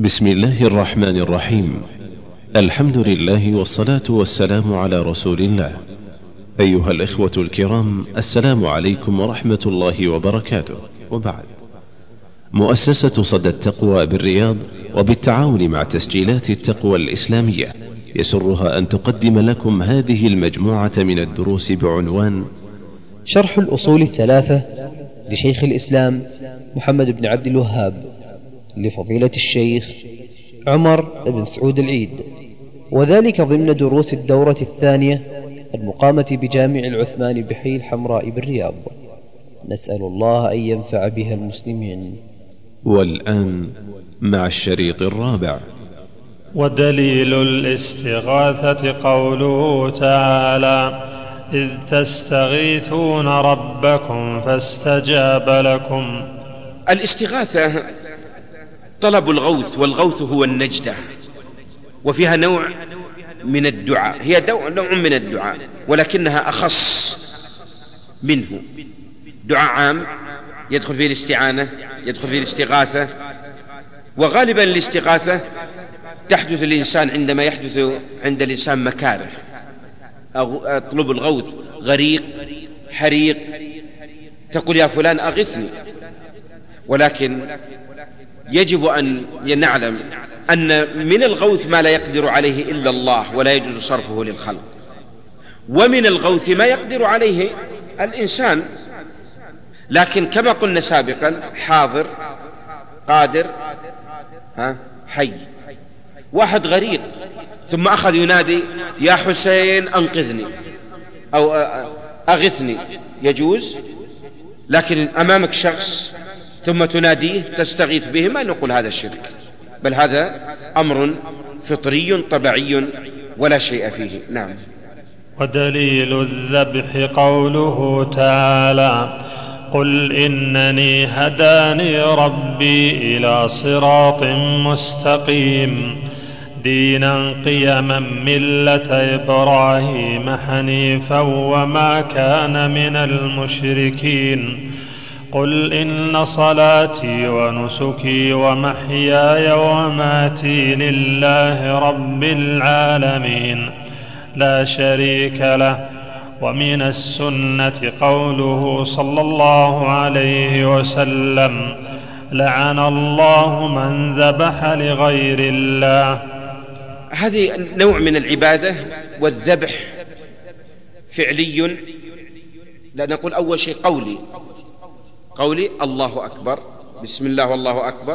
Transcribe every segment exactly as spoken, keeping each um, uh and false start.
بسم الله الرحمن الرحيم. الحمد لله والصلاة والسلام على رسول الله. أيها الإخوة الكرام، السلام عليكم ورحمة الله وبركاته. وبعد، مؤسسة صدى التقوى بالرياض وبالتعاون مع تسجيلات التقوى الإسلامية يسرها أن تقدم لكم هذه المجموعة من الدروس بعنوان شرح الأصول الثلاثة لشيخ الإسلام محمد بن عبد الوهاب لفضيلة الشيخ عمر بن سعود العيد، وذلك ضمن دروس الدورة الثانية المقامة بجامع العثمان بحي الحمراء بالرياض. نسأل الله أن ينفع بها المسلمين. والآن مع الشريط الرابع. ودليل الاستغاثة قوله تعالى: إذ تستغيثون ربكم فاستجاب لكم. الاستغاثة طلب الغوث، والغوث هو النجدة، وفيها نوع من الدعاء، هي نوع من الدعاء ولكنها أخص منه. دعاء عام يدخل فيه الاستعانة، يدخل فيه الاستغاثة، وغالبا الاستغاثة تحدث الإنسان عندما يحدث عند الإنسان مكاره، أطلب الغوث، غريق، حريق، تقول يا فلان أغثني. ولكن يجب أن نعلم أن من الغوث ما لا يقدر عليه إلا الله ولا يجوز صرفه للخلق، ومن الغوث ما يقدر عليه الإنسان، لكن كما قلنا سابقا حاضر قادر ها حي. واحد غريق ثم أخذ ينادي يا حسين أنقذني أو أغثني، يجوز. لكن أمامك شخص ثم تناديه تستغيث به، ما نقول هذا الشرك، بل هذا أمر فطري طبيعي ولا شيء فيه. نعم. ودليل الذبح قوله تعالى: قل إنني هداني ربي إلى صراط مستقيم دينا قيما ملة إبراهيم حنيفا وما كان من المشركين. قل إن صلاتي ونسكي ومحياي ومماتي لله رب العالمين لا شريك له. ومن السنة قوله صلى الله عليه وسلم: لعن الله من ذبح لغير الله. هذه نوع من العبادة، والذبح فعلي. لا نقول أول شيء قولي قولي الله أكبر، بسم الله والله أكبر،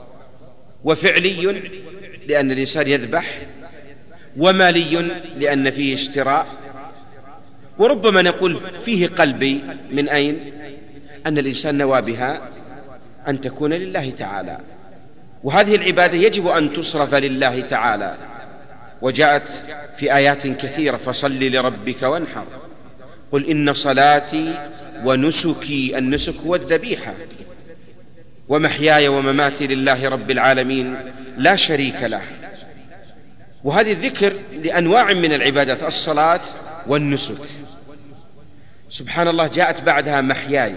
وفعلي لأن الإنسان يذبح، ومالي لأن فيه اشتراء، وربما نقول فيه قلبي. من أين؟ أن الإنسان نوى بها أن تكون لله تعالى، وهذه العبادة يجب أن تصرف لله تعالى، وجاءت في آيات كثيرة: فصل لربك وانحر، قل إن صلاتي ونسكي، النسك هو الذبيحة، ومحياي ومماتي لله رب العالمين لا شريك له. وهذه الذكر لأنواع من العبادات، الصلاة والنسك. سبحان الله، جاءت بعدها محياي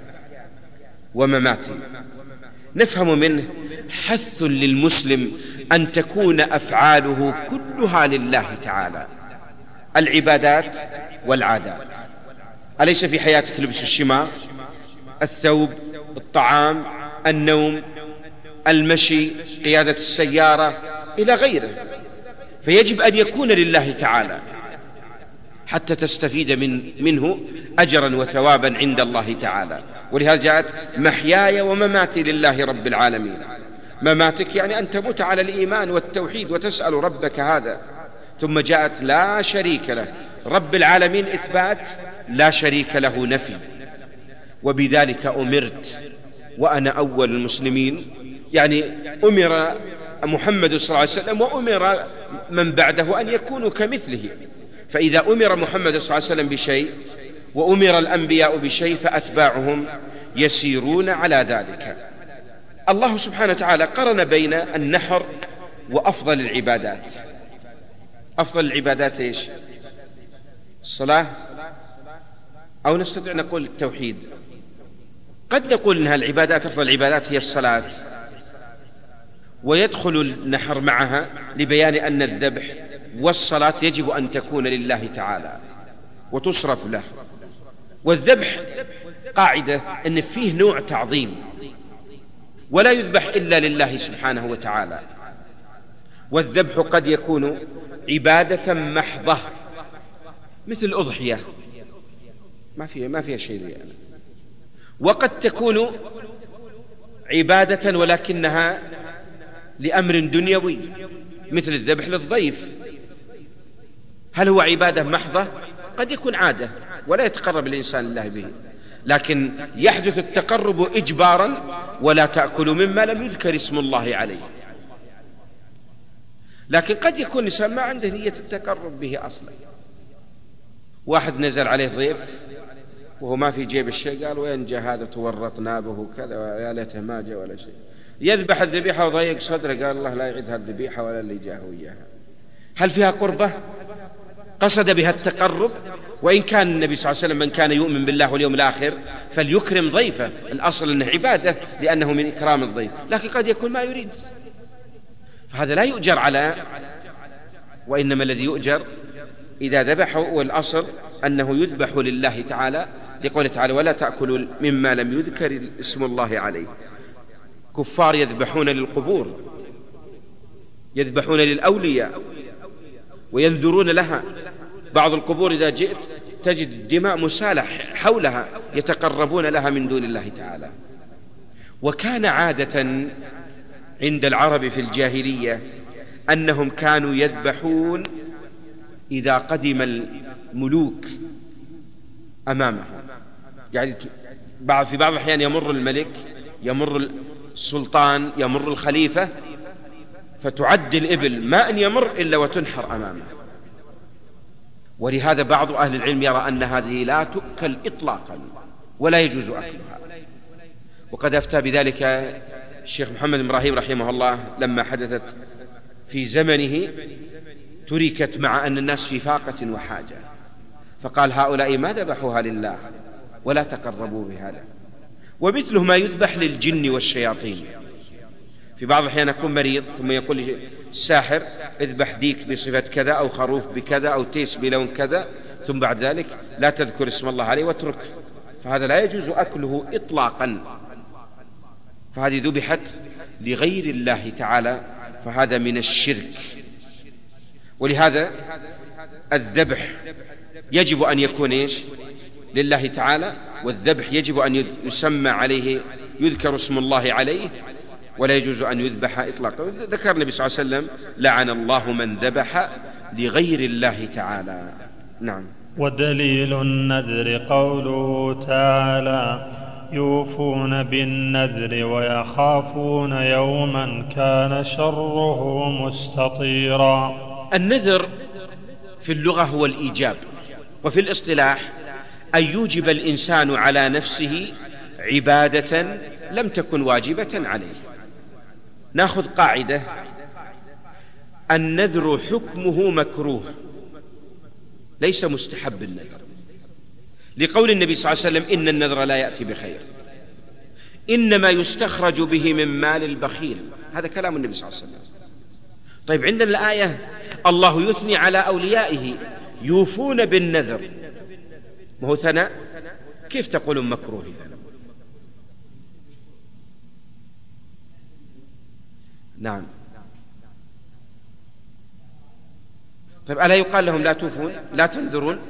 ومماتي. نفهم منه حث للمسلم أن تكون أفعاله كلها لله تعالى، العبادات والعادات. أليس في حياتك لبس الشماغ، الثوب، الطعام، النوم، المشي، قيادة السيارة إلى غيره؟ فيجب أن يكون لله تعالى حتى تستفيد من منه أجرا وثوابا عند الله تعالى. ولهذا جاءت محياي ومماتي لله رب العالمين. مماتك يعني أن تموت على الإيمان والتوحيد وتسأل ربك هذا. ثم جاءت لا شريك له، رب العالمين إثبات، لا شريك له نفي. وبذلك أمرت وأنا أول المسلمين، يعني أمر محمد صلى الله عليه وسلم وأمر من بعده أن يكونوا كمثله. فإذا أمر محمد صلى الله عليه وسلم بشيء وأمر الأنبياء بشيء فأتباعهم يسيرون على ذلك. الله سبحانه وتعالى قرن بين النحر وأفضل العبادات. أفضل العبادات إيش؟ الصلاة، أو نستطيع نقول التوحيد. قد نقول إنها العبادات، أفضل العبادات هي الصلاة، ويدخل النحر معها لبيان أن الذبح والصلاة يجب أن تكون لله تعالى وتصرف له. والذبح قاعدة أن فيه نوع تعظيم، ولا يذبح إلا لله سبحانه وتعالى. والذبح قد يكون عبادة محضة مثل الأضحية، ما فيها ما فيها شيء يعني. وقد تكون عبادة ولكنها لأمر دنيوي مثل الذبح للضيف. هل هو عبادة محضة؟ قد يكون عادة ولا يتقرب الإنسان الله به، لكن يحدث التقرب إجبارا. ولا تأكلوا مما لم يذكر اسم الله عليه. لكن قد يكون الإنسان ما عنده نية التقرب به أصلا. واحد نزل عليه ضيف وهو ما في جيب الشيء، قال وين جاء هذا تورطنا به كذا، يا ليته ما جاء ولا شيء. يذبح الذبيحة وضيق صدره، قال الله لا يعيد هالذبيحة ولا اللي جاه وياها. هل فيها قربة؟ قصد بها التقرب. وإن كان النبي صلى الله عليه وسلم من كان يؤمن بالله واليوم الآخر فليكرم ضيفه، الأصل أنه عبادة لأنه من إكرام الضيف، لكن قد يكون ما يريد، فهذا لا يؤجر على، وإنما الذي يؤجر إذا ذبحه. والأصل أنه يذبح لله تعالى، لقوله تعالى ولا تأكلوا مما لم يذكر اسم الله عليه. كفار يذبحون للقبور، يذبحون للأولياء وينذرون لها. بعض القبور إذا جئت تجد الدماء مسالح حولها، يتقربون لها من دون الله تعالى. وكان عادة عند العرب في الجاهلية أنهم كانوا يذبحون إذا قدم الملوك أمامهم، يعني في بعض الأحيان يمر الملك، يمر السلطان، يمر الخليفة، فتعد الإبل ما أن يمر إلا وتنحر أمامه. ولهذا بعض أهل العلم يرى أن هذه لا تؤكل إطلاقا ولا يجوز أكلها. وقد أفتى بذلك الشيخ محمد بن إبراهيم رحمه الله لما حدثت في زمنه تركت مع أن الناس في فاقة وحاجة، فقال هؤلاء ما ذبحوها لله ولا تقربوا بهذا. ومثله ما يذبح للجن والشياطين. في بعض الأحيان أكون مريض ثم يقول لي الساحر اذبح ديك بصفة كذا أو خروف بكذا أو تيس بلون كذا، ثم بعد ذلك لا تذكر اسم الله عليه واترك، فهذا لا يجوز أكله إطلاقا. فهذه ذبحت لغير الله تعالى، فهذا من الشرك. ولهذا الذبح يجب أن يكون إيش؟ لله تعالى. والذبح يجب أن يسمى عليه، يذكر اسم الله عليه، ولا يجوز أن يذبح إطلاقا. ذكر النبي صلى الله عليه وسلم لعن الله من ذبح لغير الله تعالى. نعم. ودليل النذر قوله تعالى يوفون بالنذر ويخافون يوما كان شره مستطيرا. النذر في اللغة هو الإيجاب، وفي الاصطلاح أن يوجب الإنسان على نفسه عبادة لم تكن واجبة عليه. نأخذ قاعدة: النذر حكمه مكروه ليس مستحب النذر، لقول النبي صلى الله عليه وسلم إن النذر لا يأتي بخير، إنما يستخرج به من مال البخيل. هذا كلام النبي صلى الله عليه وسلم. طيب عندنا الآية الله يثني على أوليائه يوفون بالنذر، ما هو ثناء، كيف تقولون مكروه؟ نعم. طيب ألا يقال لهم لا توفون لا تنذرون؟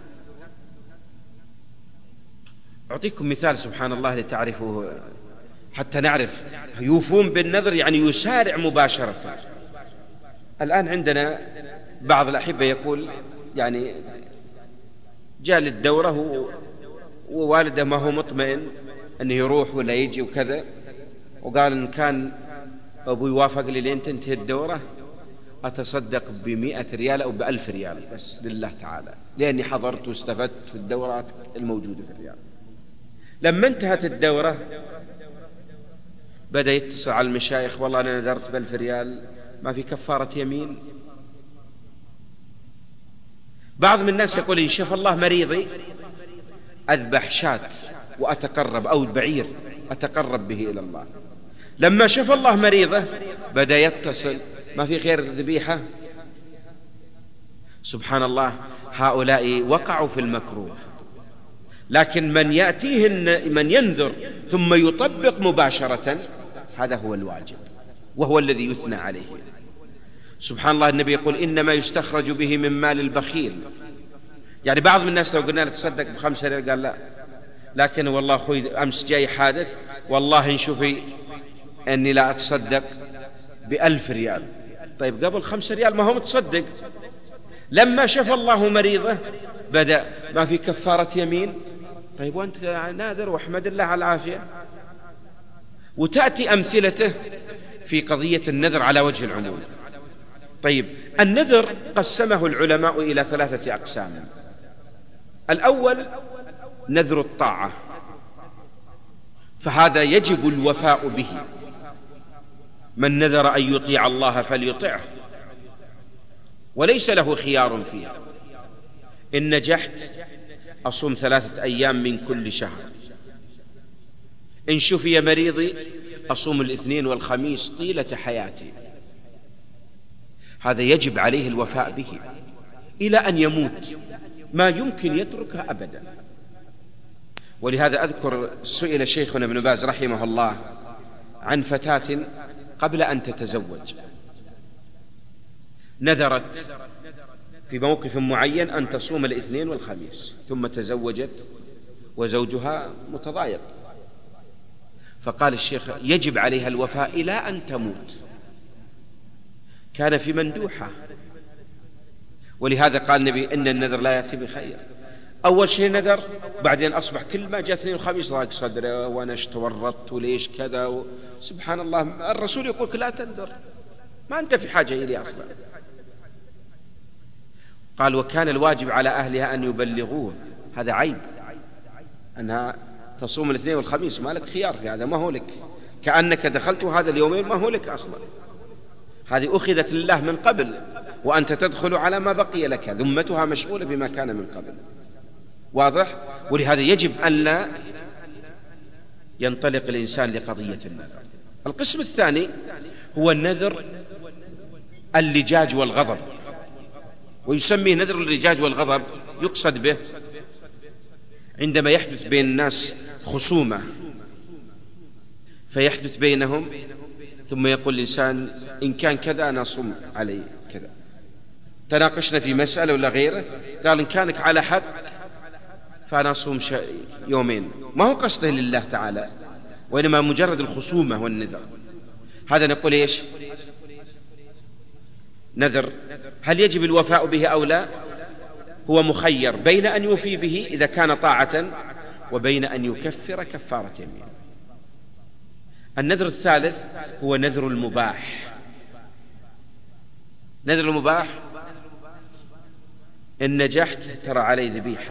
أعطيكم مثال سبحان الله لتعرفوه حتى نعرف. يوفون بالنذر يعني يسارع مباشرة. الآن عندنا بعض الأحبة يقول يعني جاء للدورة ووالده ما هو مطمئن أنه يروح ولا يجي وكذا، وقال إن كان أبوي وافق لي لين تنتهي الدورة أتصدق بمئة ريال أو بألف ريال بس لله تعالى، لأني حضرت واستفدت في الدورات الموجودة في الرياض. لما انتهت الدورة بدأ يتصل على المشايخ: والله أنا نذرت بألف ريال، ما في كفارة يمين؟ بعض من الناس يقول إن شاف الله مريضي أذبح شاة وأتقرب، أو بعير أتقرب به إلى الله. لما شفى الله مريضه بدأ يتصل، ما في غير ذبيحة. سبحان الله، هؤلاء وقعوا في المكروه. لكن من يأتيه من ينذر ثم يطبق مباشرة، هذا هو الواجب وهو الذي يثنى عليه. سبحان الله، النبي يقول إنما يستخرج به من مال البخيل. يعني بعض من الناس لو قلنا له تصدق بخمسة ريال قال لا، لكن والله أخوي أمس جاي حادث، والله نشوفي أني لا أتصدق بألف ريال. طيب قبل خمسة ريال ما هو متصدق. لما شفى الله مريضه بدأ ما في كفارة يمين. طيب وأنت ناذر واحمد الله على العافية. وتأتي أمثلته في قضية النذر على وجه العموم. طيب النذر قسمه العلماء إلى ثلاثة أقسام. الأول نذر الطاعة، فهذا يجب الوفاء به. من نذر أن يطيع الله فليطعه وليس له خيار فيه. إن نجحت أصوم ثلاثة أيام من كل شهر، إن شفي مريضي أصوم الاثنين والخميس طيلة حياتي. هذا يجب عليه الوفاء به إلى أن يموت، ما يمكن يتركها أبدا. ولهذا أذكر سئل شيخنا ابن باز رحمه الله عن فتاة قبل أن تتزوج نذرت في موقف معين أن تصوم الاثنين والخميس، ثم تزوجت وزوجها متضايق، فقال الشيخ يجب عليها الوفاء إلى أن تموت. كان في مندوحة، ولهذا قال النبي إن النذر لا يأتي بخير. أول شيء نذر، بعدين أصبح كل ما جاء اثنين وخميس ضاق صدره وأنا اشتورطت وليش كذا و... سبحان الله. الرسول يقول لا تنذر، ما أنت في حاجة إلي أصلا. قال وكان الواجب على أهلها أن يبلغوه. هذا عيب أنها تصوم الاثنين والخميس، ما لك خيار في هذا، ما هو لك، كأنك دخلت هذا اليومين ما هو لك أصلا. هذه أخذت لله من قبل، وأنت تدخل على ما بقي لك، ذمتها مشغولة بما كان من قبل. واضح؟ ولهذا يجب أن لا ينطلق الإنسان لقضية النذر. القسم الثاني هو النذر اللجاج والغضب، ويسميه نذر اللجاج والغضب. يقصد به عندما يحدث بين الناس خصومة فيحدث بينهم، ثم يقول الإنسان إن كان كذا أنا أصوم علي كذا. تناقشنا في مسألة ولا غيره، قال إن كانك على حق فأنا أصوم يومين. ما هو قصده لله تعالى، وإنما مجرد الخصومة والنذر. هذا نقول إيش؟ نذر. هل يجب الوفاء به أو لا؟ هو مخير بين أن يوفي به إذا كان طاعة، وبين أن يكفر كفارة يمين. النذر الثالث هو نذر المباح. نذر المباح إن نجحت ترى علي ذبيحة،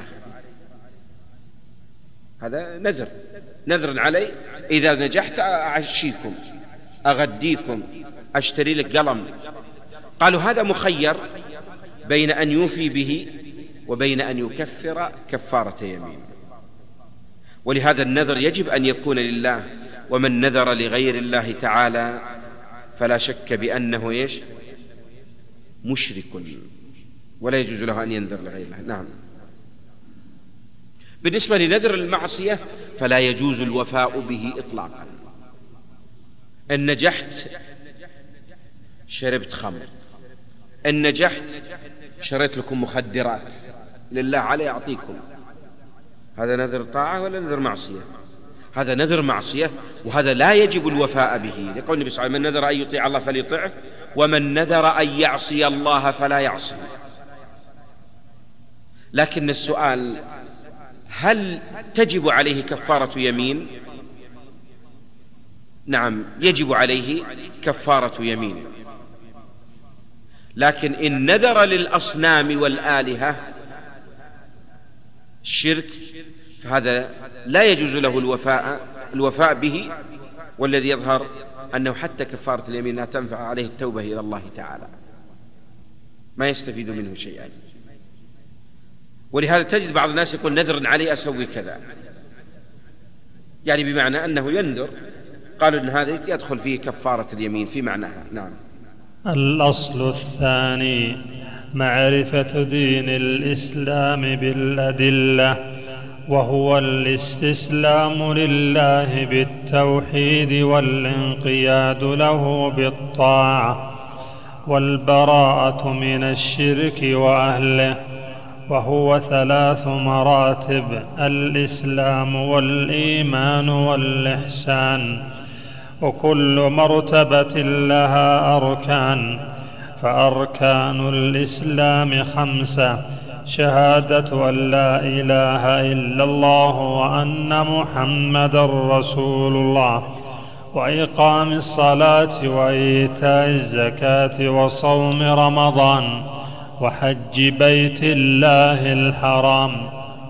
هذا نذر، نذر علي إذا نجحت أعشيكم، أغديكم، أشتري لك قلم. قالوا هذا مخير بين أن يوفي به وبين أن يكفر كفارة يمين. ولهذا النذر يجب أن يكون لله، ومن نذر لغير الله تعالى فلا شك بأنه إيش؟ مشرك، ولا يجوز له أن ينذر لغير الله. نعم. بالنسبة لنذر المعصية فلا يجوز الوفاء به إطلاقا. إن نجحت شربت خمر، إن نجحت شريت لكم مخدرات، لله علي أعطيكم، هذا نذر طاعة ولا نذر معصية؟ هذا نذر معصية، وهذا لا يجب الوفاء به، لقول النبي صلى الله عليه وسلم من نذر أن يطيع الله فليطعه، ومن نذر أن يعصي الله فلا يعصي. لكن السؤال هل تجب عليه كفارة يمين؟ نعم يجب عليه كفارة يمين، لكن إن نذر للأصنام والآلهة الشرك فهذا لا يجوز له الوفاء الوفاء به، والذي يظهر أنه حتى كفارة اليمين لا تنفع عليه التوبة إلى الله تعالى، ما يستفيد منه شيئا. ولهذا تجد بعض الناس يقول نذر علي أسوي كذا، يعني بمعنى أنه ينذر قالوا إن هذا يدخل فيه كفارة اليمين في معناها. نعم. الأصل الثاني معرفة دين الإسلام بالأدلة، وهو الاستسلام لله بالتوحيد والانقياد له بالطاعة، والبراءة من الشرك وأهله، وهو ثلاث مراتب: الإسلام والإيمان والإحسان، وكل مرتبة لها أركان، فأركان الإسلام خمسة: شهادة أن لا إله إلا الله وأن محمدا رسول الله، وإقام الصلاة وإيتاء الزكاة وصوم رمضان وحج بيت الله الحرام.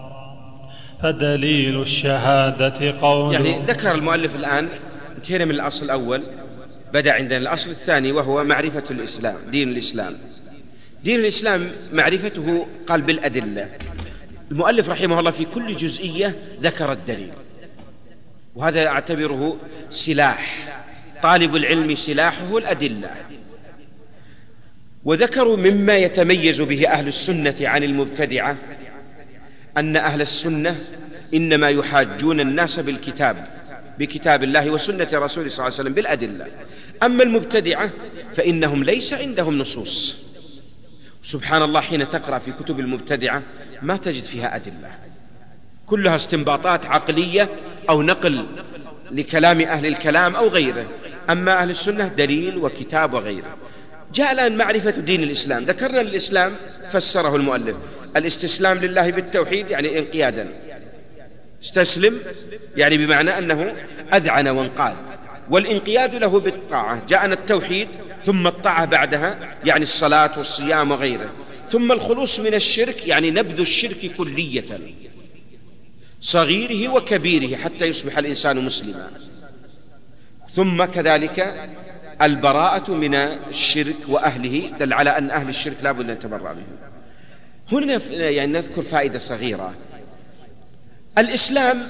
فدليل الشهادة قول. يعني ذكر المؤلف الآن انتهينا من الأصل الأول، بدأ عندنا الأصل الثاني وهو معرفة الإسلام، دين الإسلام. دين الإسلام معرفته قال بالأدلة. المؤلف رحمه الله في كل جزئية ذكر الدليل، وهذا أعتبره سلاح طالب العلم، سلاحه الأدلة. وذكروا مما يتميز به أهل السنة عن المبتدعة أن أهل السنة إنما يحاجون الناس بالكتاب، بكتاب الله وسنة رسوله صلى الله عليه وسلم بالأدلة. أما المبتدعة فإنهم ليس عندهم نصوص. سبحان الله، حين تقرأ في كتب المبتدعة ما تجد فيها أدلة، كلها استنباطات عقلية أو نقل لكلام أهل الكلام أو غيره. أما أهل السنة دليل وكتاب وغيره. جاء الآن معرفة دين الإسلام. ذكرنا الإسلام فسره المؤلف: الاستسلام لله بالتوحيد يعني انقيادا، استسلم يعني بمعنى أنه أذعن وانقاد، والانقياد له بالطاعة. جاءنا التوحيد ثم الطاعة بعدها يعني الصلاة والصيام وغيره، ثم الخلوص من الشرك يعني نبذ الشرك كلية صغيره وكبيره حتى يصبح الإنسان مسلما، ثم كذلك البراءة من الشرك وأهله، دل على أن أهل الشرك لا بد أن يتبرأ منهم. هنا يعني نذكر فائدة صغيرة. الإسلام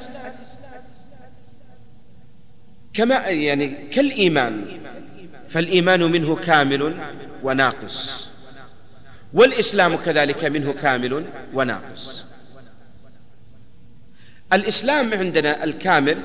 كما يعني كالإيمان، فالإيمان منه كامل وناقص، والإسلام كذلك منه كامل وناقص. الإسلام عندنا الكامل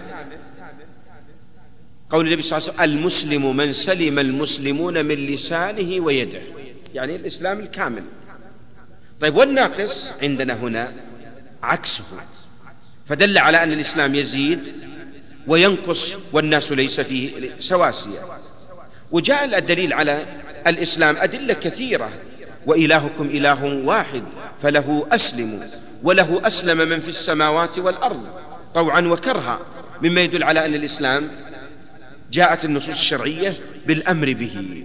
قول النبي صلى الله عليه وسلم: المسلم من سلم المسلمون من لسانه ويده، يعني الإسلام الكامل. طيب والناقص عندنا هنا عكسه، فدل على أن الإسلام يزيد وينقص والناس ليس فيه سواسية. وجاء الدليل على الإسلام أدلة كثيرة: وإلهكم إله واحد فله أسلموا وله أسلم من في السماوات والأرض طوعا وكرها، مما يدل على أن الإسلام جاءت النصوص الشرعية بالأمر به.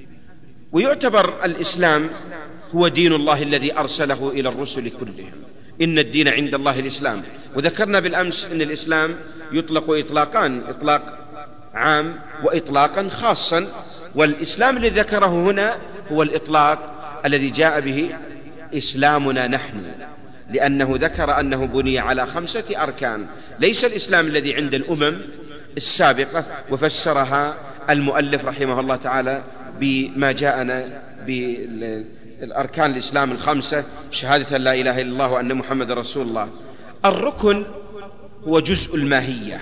ويعتبر الإسلام هو دين الله الذي أرسله إلى الرسل كلهم، إن الدين عند الله الإسلام. وذكرنا بالأمس أن الإسلام يطلق إطلاقان: إطلاق عام وإطلاقا خاصا، والإسلام الذي ذكره هنا هو الإطلاق الذي جاء به إسلامنا نحن، لأنه ذكر أنه بني على خمسة أركان، ليس الإسلام الذي عند الأمم السابقة. وفسرها المؤلف رحمه الله تعالى بما جاءنا بالأركان الإسلام الخمسة: شهادة لا إله إلا الله وأن محمد رسول الله. الركن هو جزء الماهية،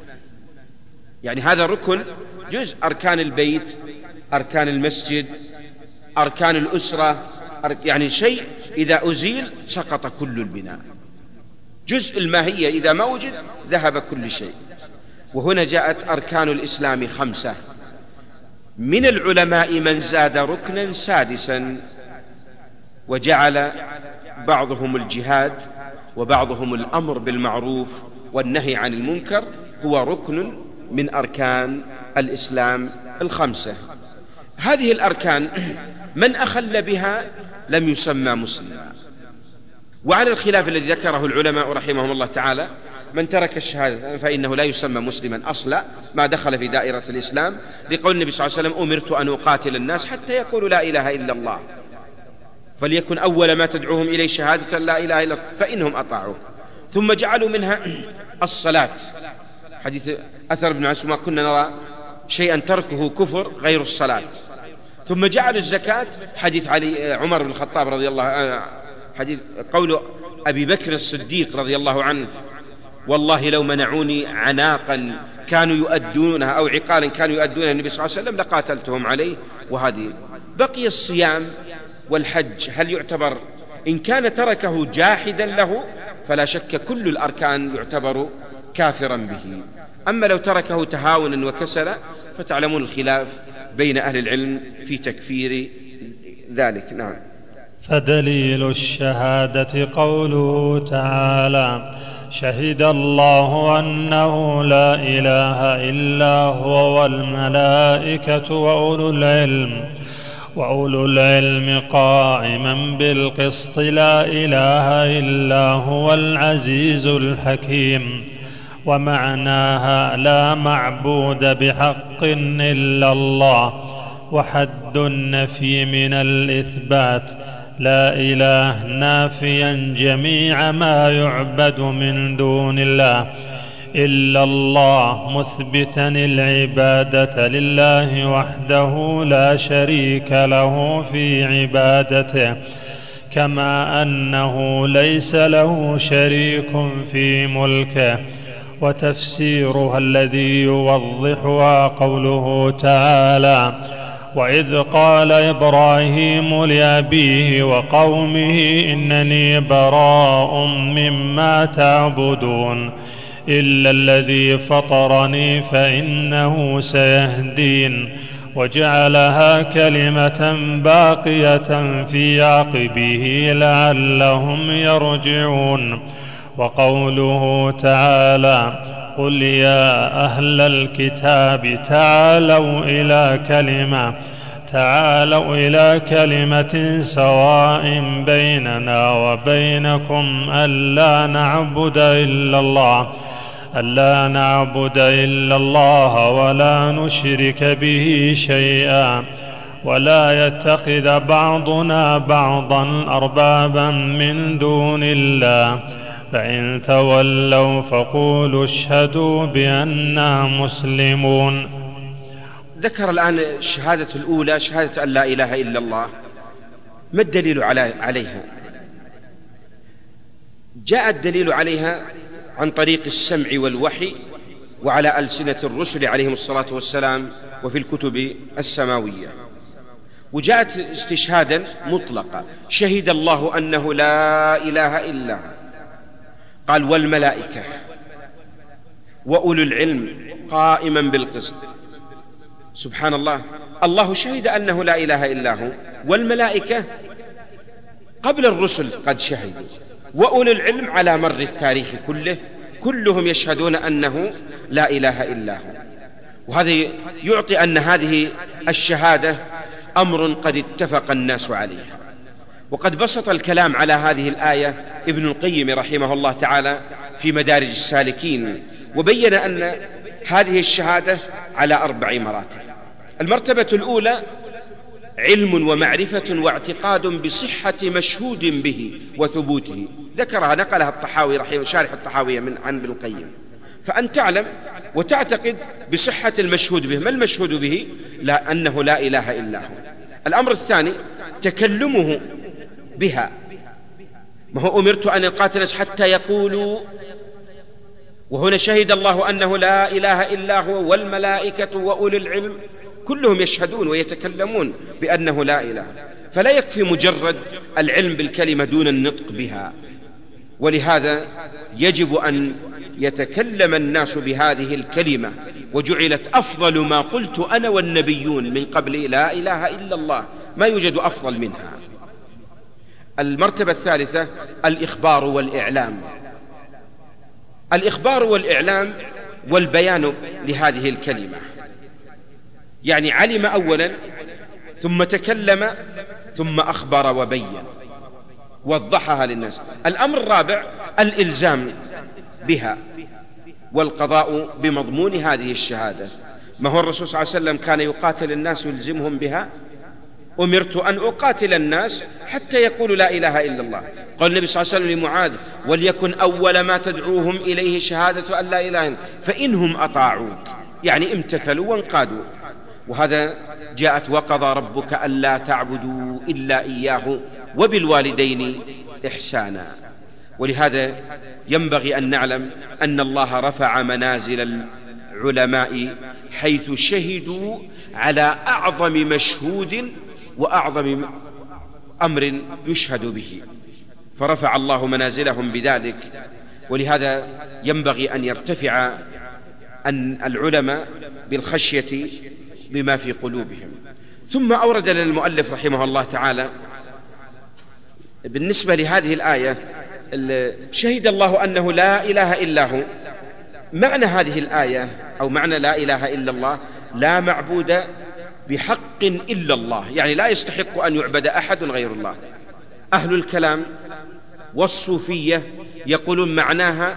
يعني هذا الركن جزء أركان البيت، أركان المسجد، أركان الأسرة، يعني شيء إذا أزيل سقط كل البناء. جزء الماهية إذا ما وجد ذهب كل شيء. وهنا جاءت أركان الإسلام خمسة. من العلماء من زاد ركنا سادسا، وجعل بعضهم الجهاد وبعضهم الأمر بالمعروف والنهي عن المنكر هو ركن من أركان الإسلام الخمسة. هذه الأركان من أخل بها لم يسمى مسلما. وعلى الخلاف الذي ذكره العلماء رحمهم الله تعالى: من ترك الشهادة فإنه لا يسمى مسلما أصلا ما دخل في دائرة الإسلام، لقول النبي صلى الله عليه وسلم: أمرت أن أقاتل الناس حتى يقولوا لا إله إلا الله، فليكن أول ما تدعوهم إليه شهادة لا إله إلا الله فإنهم أطاعوك. ثم جعلوا منها الصلاة حديث أثر ابن عباس ما كنا نرى شيئا تركه كفر غير الصلاة. ثم جعل الزكاة حديث علي عمر بن الخطاب رضي الله عنه، حديث قول أبي بكر الصديق رضي الله عنه: والله لو منعوني عناقا كانوا يؤدونها أو عقالا كانوا يؤدونها النبي صلى الله عليه وسلم لقاتلتهم عليه. وهذه بقي الصيام والحج، هل يعتبر إن كان تركه جاحدا له فلا شك كل الأركان يعتبر كافرا به، أما لو تركه تهاونا وكسلا فتعلمون الخلاف بين أهل العلم في تكفير ذلك. نعم. فدليل الشهادة قوله تعالى: شهد الله أنه لا إله إلا هو والملائكة وأولو العلم وأولو العلم قائما بالقسط لا إله إلا هو العزيز الحكيم. ومعناها لا معبود بحق إلا الله. وحد النفي من الإثبات: لا إله نافيا جميع ما يعبد من دون الله إلا الله، مثبتا العبادة لله وحده لا شريك له في عبادته، كما أنه ليس له شريك في ملكه. وتفسيرها الذي يوضحها قوله تعالى: وإذ قال إبراهيم لأبيه وقومه إنني براء مما تعبدون إلا الذي فطرني فإنه سيهدين. وجعلها كلمة باقية في عقبه لعلهم يرجعون. وقوله تعالى: قل يا أهل الكتاب تعالوا إلى كلمة تعالوا إلى كلمة سواء بيننا وبينكم ألا نعبد إلا الله ألا نعبد إلا الله ولا نشرك به شيئا ولا يتخذ بعضنا بعضا أربابا من دون الله فإن تولوا فقولوا اشهدوا بأننا مسلمون. ذكر الآن الشهادة الأولى، شهادة أن لا إله إلا الله. ما الدليل عليها؟ جاء الدليل عليها عن طريق السمع والوحي وعلى ألسنة الرسل عليهم الصلاة والسلام وفي الكتب السماوية. وجاءت استشهادا مطلقا: شهد الله أنه لا إله إلا هو، قال والملائكة وأولو العلم قائما بالقسط. سبحان الله، الله شهد أنه لا إله إلا هو، والملائكة قبل الرسل قد شهدوا، وأولو العلم على مر التاريخ كله كلهم يشهدون أنه لا إله إلا هو. وهذا يعطي أن هذه الشهادة أمر قد اتفق الناس عليه. وقد بسط الكلام على هذه الآية ابن القيم رحمه الله تعالى في مدارج السالكين، وبين أن هذه الشهادة على أربع مراتب. المرتبة الأولى علم ومعرفة واعتقاد بصحة مشهود به وثبوته، ذكرها نقلها الطحاوي رحمه شارح الطحاوية من عن ابن القيم. فأن تعلم وتعتقد بصحة المشهود به. ما المشهود به؟ لا أنه لا إله إلا هو. الأمر الثاني تكلمه بها، ما هو أمرت أن أقاتل الناس حتى يقولوا، وهنا شهد الله أنه لا إله إلا هو والملائكة وأولي العلم كلهم يشهدون ويتكلمون بأنه لا إله. فلا يكفي مجرد العلم بالكلمة دون النطق بها، ولهذا يجب أن يتكلم الناس بهذه الكلمة، وجعلت أفضل ما قلت أنا والنبيون من قبل لا إله إلا الله، ما يوجد أفضل منها. المرتبة الثالثة الإخبار والإعلام. الإخبار والإعلام والبيان لهذه الكلمة، يعني علم أولا ثم تكلم ثم أخبر وبين وضحها للناس. الأمر الرابع الإلزام بها والقضاء بمضمون هذه الشهادة. ما هو الرسول صلى الله عليه وسلم كان يقاتل الناس ويلزمهم بها؟ أمرت أن أقاتل الناس حتى يقولوا لا إله إلا الله. قال النبي صلى الله عليه وسلم لمعاذ: وليكن أول ما تدعوهم إليه شهادة أن لا إله إلا الله، فإنهم أطاعوك، يعني امتثلوا وانقادوا. وهذا جاءت: وقضى ربك ألا تعبدوا إلا إياه وبالوالدين إحسانا. ولهذا ينبغي أن نعلم أن الله رفع منازل العلماء حيث شهدوا على أعظم مشهود وأعظم أمر يشهد به، فرفع الله منازلهم بذلك. ولهذا ينبغي أن يرتفع أن العلماء بالخشية بما في قلوبهم. ثم أورد لنا المؤلف رحمه الله تعالى بالنسبة لهذه الآية: شهد الله أنه لا إله إلا هو. معنى هذه الآية أو معنى لا إله إلا الله: لا معبود بحق إلا الله، يعني لا يستحق أن يعبد أحد غير الله. أهل الكلام والصوفية يقولون معناها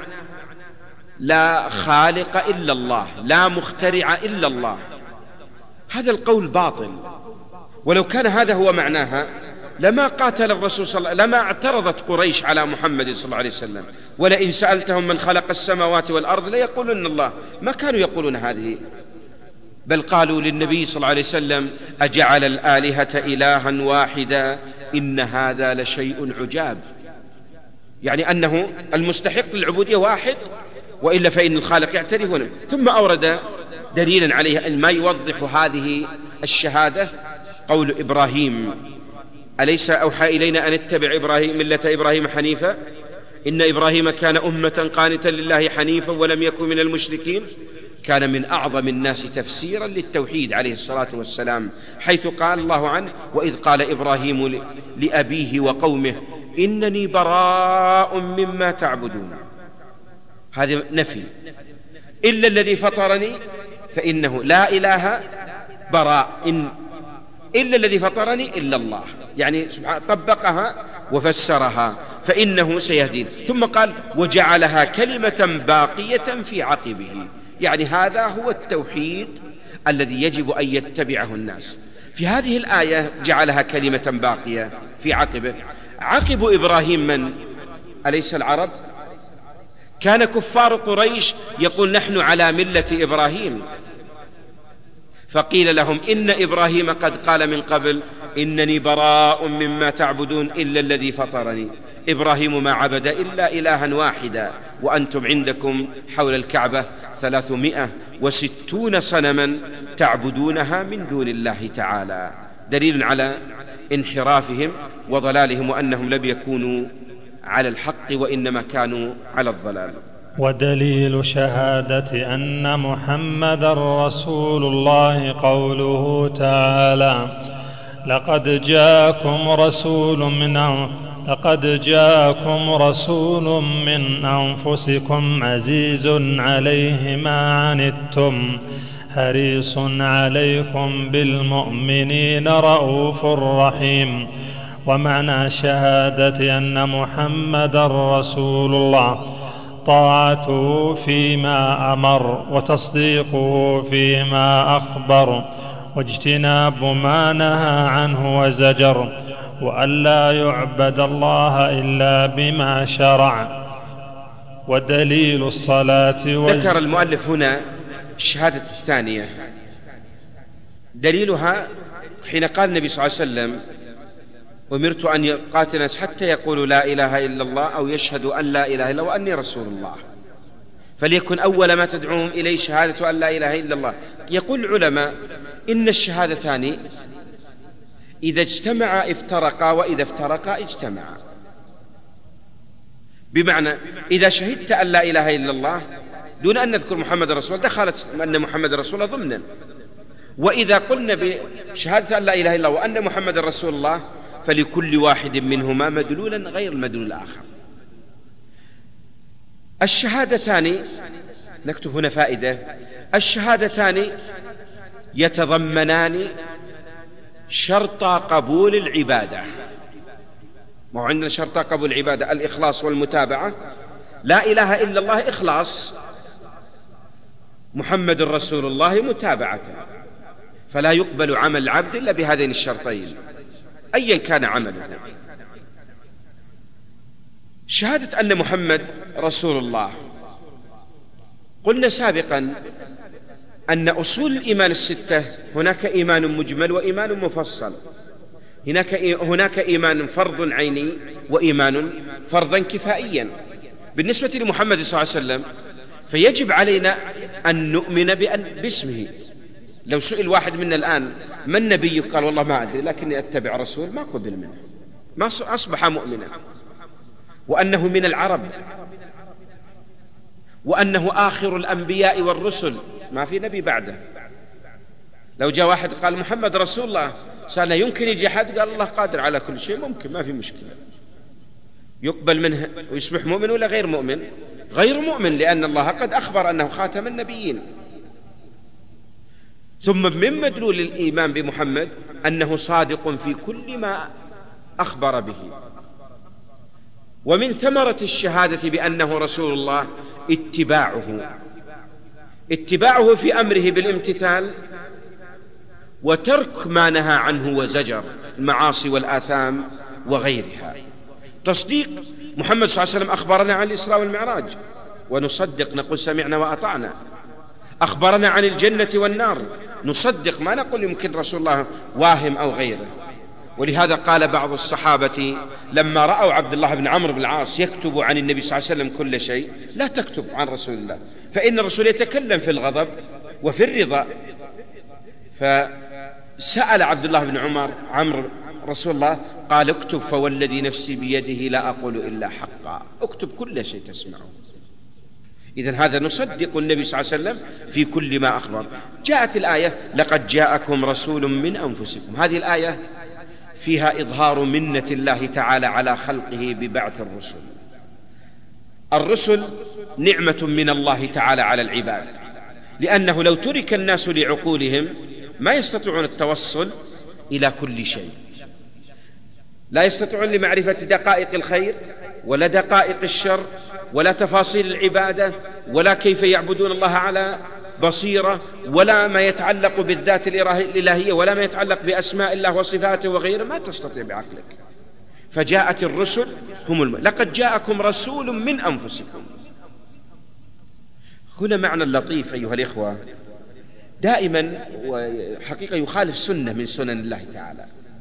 لا خالق إلا الله، لا مخترع إلا الله. هذا القول باطل، ولو كان هذا هو معناها لما قاتل الرسول صلى الله عليه وسلم، لما اعترضت قريش على محمد صلى الله عليه وسلم. ولئن سألتهم من خلق السماوات والأرض ليقولون الله، ما كانوا يقولون هذه، بل قالوا للنبي صلى الله عليه وسلم: أجعل الآلهة إلها واحدا إن هذا لشيء عجاب، يعني أنه المستحق للعبودية واحد، وإلا فإن الخالق يعترفون. ثم أورد دليلا عليه أن ما يوضح هذه الشهادة قول إبراهيم: أليس أوحى إلينا أن اتبع إبراهيم ملة إبراهيم حنيفا إن إبراهيم كان أمة قانتا لله حنيفا ولم يكن من المشركين. كان من أعظم الناس تفسيرا للتوحيد عليه الصلاة والسلام، حيث قال الله عنه: وإذ قال إبراهيم لأبيه وقومه إنني براء مما تعبدون. هذا نفي. إلا الذي فطرني فإنه لا إله براء إن إلا الذي فطرني إلا الله، يعني سبحانه طبقها وفسرها فإنه سيهدين. ثم قال: وجعلها كلمة باقية في عقبه، يعني هذا هو التوحيد الذي يجب أن يتبعه الناس. في هذه الآية جعلها كلمة باقية في عقبه. عقب إبراهيم من؟ أليس العرب؟ كان كفار قريش يقول: نحن على ملة إبراهيم، فقيل لهم: إن إبراهيم قد قال من قبل إنني براء مما تعبدون إلا الذي فطرني. إبراهيم ما عبد إلا إلها واحدا، وأنتم عندكم حول الكعبة ثلاثمائة وستون صنما تعبدونها من دون الله تعالى. دليل على انحرافهم وضلالهم، وأنهم لم يكونوا على الحق وإنما كانوا على الضلال. ودليل شهادة أن محمد رسول الله قوله تعالى: لقد جاءكم رسول من لقد جاءكم رسول من أنفسكم عزيز عليه ما عنتم حريص عليكم بالمؤمنين رؤوف رحيم. ومعنى شهادة أن محمد رسول الله طاعته فيما أمر وتصديقه فيما أخبر واجتناب ما نهى عنه وزجر، وألا يعبد الله إلا بما شرع. ودليل الصلاة وز... ذكر المؤلف هنا الشهادة الثانية. دليلها حين قال النبي صلى الله عليه وسلم: أمرت أن يقاتل الناس حتى يقولوا لا إله إلا الله أو يشهدوا أن لا إله إلا الله وأني رسول الله، فليكن أول ما تدعوهم إليه شهادة أن لا إله إلا الله. يقول العلماء إن الشهادتان إذا اجتمعا افترقا، وإذا افترقا اجتمعا. بمعنى إذا شهدت أن لا إله إلا الله دون أن نذكر محمد رسول دخلت أن محمد رسول ضمنا، وإذا قلنا بشهادة أن لا إله إلا الله وأن محمد رسول الله فلكل واحد منهما مدلولا غير المدلول الآخر. الشهادتان، نكتب هنا فائدة، الشهادتان يتضمنان شرط قبول العبادة. ما عندنا شرط قبول العبادة الإخلاص والمتابعة. لا إله إلا الله إخلاص، محمد رسول الله متابعة. فلا يقبل عمل العبد إلا بهذين الشرطين أيا كان عمله. شهادة أن محمد رسول الله، قلنا سابقا أن أصول الإيمان الستة هناك إيمان مجمل وإيمان مفصل، هناك هناك إيمان فرض عيني وإيمان فرضا كفائيا. بالنسبة لمحمد صلى الله عليه وسلم فيجب علينا أن نؤمن بأن باسمه. لو سئل واحد منا الآن من نبيك؟ قال والله ما أدري لكني أتبع رسول، ما قبل منه، ما أصبح مؤمنا. وأنه من العرب، وأنه آخر الأنبياء والرسل، ما في نبي بعده. لو جاء واحد قال محمد رسول الله سألنا يمكن يجي حد قال الله قادر على كل شيء، ممكن، ما في مشكلة، يقبل منه ويصبح مؤمن ولا غير مؤمن؟ غير مؤمن، لأن الله قد أخبر أنه خاتم النبيين. ثم من مدلول الإيمان بمحمد أنه صادق في كل ما أخبر به. ومن ثمرة الشهادة بأنه رسول الله اتباعه اتباعه في أمره بالامتثال، وترك ما نهى عنه وزجر، المعاصي والآثام وغيرها. تصديق محمد صلى الله عليه وسلم أخبرنا عن الإسراء والمعراج ونصدق، نقول سمعنا وأطعنا. أخبرنا عن الجنة والنار نصدق، ما نقول يمكن رسول الله واهم أو غيره. ولهذا قال بعض الصحابة لما رأوا عبد الله بن عمرو بن العاص يكتب عن النبي صلى الله عليه وسلم كل شيء: لا تكتب عن رسول الله، فإن الرسول يتكلم في الغضب وفي الرضا. فسأل عبد الله بن عمر عمرو رسول الله قال: اكتب فوالذي نفسي بيده لا أقول إلا حقا، اكتب كل شيء تسمعه. إذن هذا نصدق النبي صلى الله عليه وسلم في كل ما أخبر. جاءت الآية: لقد جاءكم رسول من أنفسكم. هذه الآية فيها إظهار منة الله تعالى على خلقه ببعث الرسل. الرسل نعمة من الله تعالى على العباد، لأنه لو ترك الناس لعقولهم ما يستطيعون التوصل إلى كل شيء، لا يستطيعون لمعرفة دقائق الخير ولا دقائق الشر ولا تفاصيل العبادة ولا كيف يعبدون الله على بصيرة، ولا ما يتعلق بالذات الإلهية ولا ما يتعلق بأسماء الله وصفاته وغيره، ما تستطيع بعقلك. فجاءت الرسل هم الم... لقد جاءكم رسول من أنفسكم. هنا معنى لطيف أيها الإخوة، دائما وحقيقة يخالف سنة من سنن الله تعالى.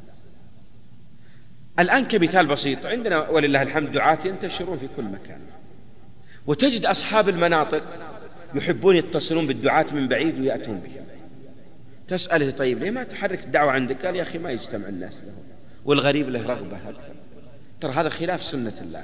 الآن كمثال بسيط، عندنا ولله الحمد دعاة ينتشرون في كل مكان، وتجد أصحاب المناطق يحبون يتصلون بالدعاة من بعيد ويأتون بهم. تسأله: طيب ليه ما تحرك الدعوة عندك؟ قال: يا أخي ما يجتمع الناس له، والغريب له رغبة أكثر. ترى هذا خلاف سنة الله.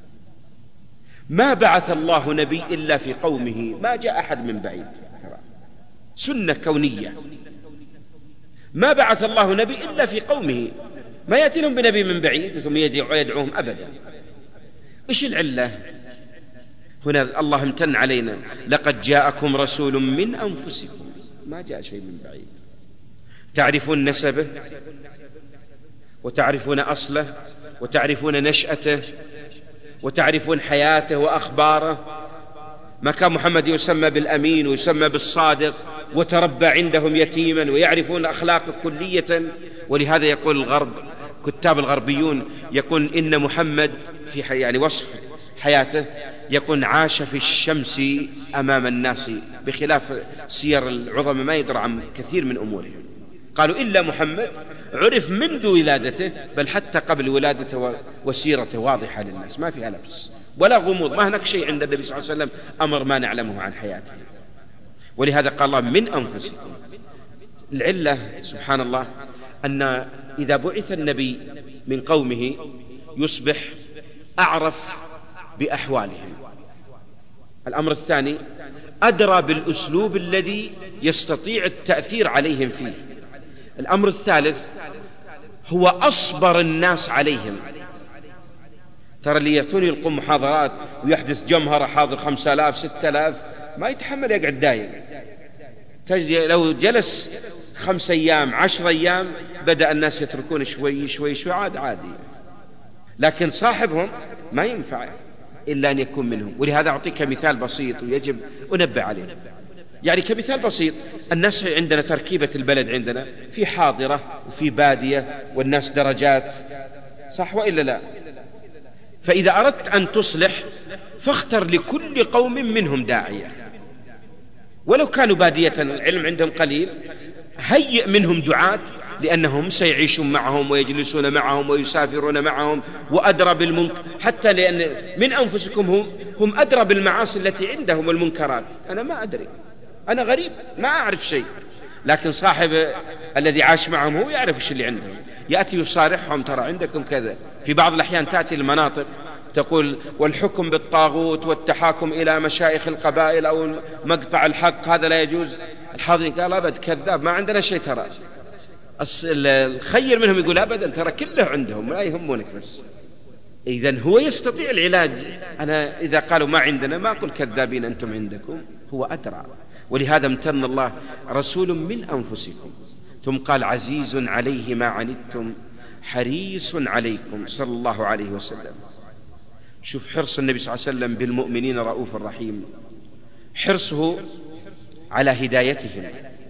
ما بعث الله نبي إلا في قومه، ما جاء أحد من بعيد، ترى سنة كونية. ما بعث الله نبي إلا في قومه، ما يأتي لهم بنبي من بعيد ثم يدعوهم أبدا. إيش العلة؟ هنا الله امتن علينا: لقد جاءكم رسول من أنفسكم، ما جاء شيء من بعيد. تعرفون نسبه وتعرفون أصله وتعرفون نشأته وتعرفون حياته وأخباره. ما كان محمد يسمى بالأمين ويسمى بالصادق، وتربى عندهم يتيما ويعرفون أخلاقه كلية. ولهذا يقول الغرب، كتاب الغربيون، يقول إن محمد في حي... يعني وصف حياته يكون عاش في الشمس أمام الناس، بخلاف سير العظماء ما يدرى عن كثير من أمورهم. قالوا إلا محمد عرف منذ ولادته، بل حتى قبل ولادته وسيرته واضحة للناس، ما فيها لبس ولا غموض، ما هناك شيء عند النبي صلى الله عليه وسلم أمر ما نعلمه عن حياته. ولهذا قال الله: من أنفسكم. العلة سبحان الله أن إذا بعث النبي من قومه يصبح أعرف بأحوالهم. الأمر الثاني أدرى بالأسلوب الذي يستطيع التأثير عليهم فيه. الأمر الثالث هو أصبر الناس عليهم. ترى اللي يأتون يلقون محاضرات ويحدث جمهرة حاضر خمسة آلاف ستة آلاف ما يتحمل يقعد دايم. لو جلس خمس أيام عشر أيام بدأ الناس يتركون شوي شوي شوي، عاد عادي. لكن صاحبهم ما ينفع إلا أن يكون منهم. ولهذا أعطيك مثال بسيط ويجب أنبه عليه. يعني كمثال بسيط، الناس عندنا تركيبة البلد عندنا في حاضرة وفي بادية والناس درجات، صح وإلا لا؟ فإذا أردت أن تصلح فاختر لكل قوم منهم داعية، ولو كانوا بادية العلم عندهم قليل، هيئ منهم دعاة، لأنهم سيعيشون معهم ويجلسون معهم ويسافرون معهم وأدرى بالمنكر، حتى لأن من أنفسكم هم, هم أدرى بالمعاصي التي عندهم والمنكرات. أنا ما أدري، أنا غريب ما أعرف شيء، لكن صاحب الذي عاش معهم هو يعرف الشيء اللي عندهم، يأتي يصارحهم ترى عندكم كذا. في بعض الأحيان تأتي المناطق تقول والحكم بالطاغوت والتحاكم إلى مشايخ القبائل أو مقطع الحق هذا لا يجوز. الحاضرين قال أبد كذاب، ما عندنا شيء ترى. الخير منهم يقول أبدا ترى كله عندهم لا يهمونك بس. إذن هو يستطيع العلاج. أنا إذا قالوا ما عندنا ما أقول كذابين أنتم عندكم، هو أدرى. ولهذا امتن الله رسول من أنفسكم، ثم قال عزيز عليه ما عنتم حريص عليكم صلى الله عليه وسلم. شوف حرص النبي صلى الله عليه وسلم بالمؤمنين رؤوف رحيم، حرصه على هدايتهم،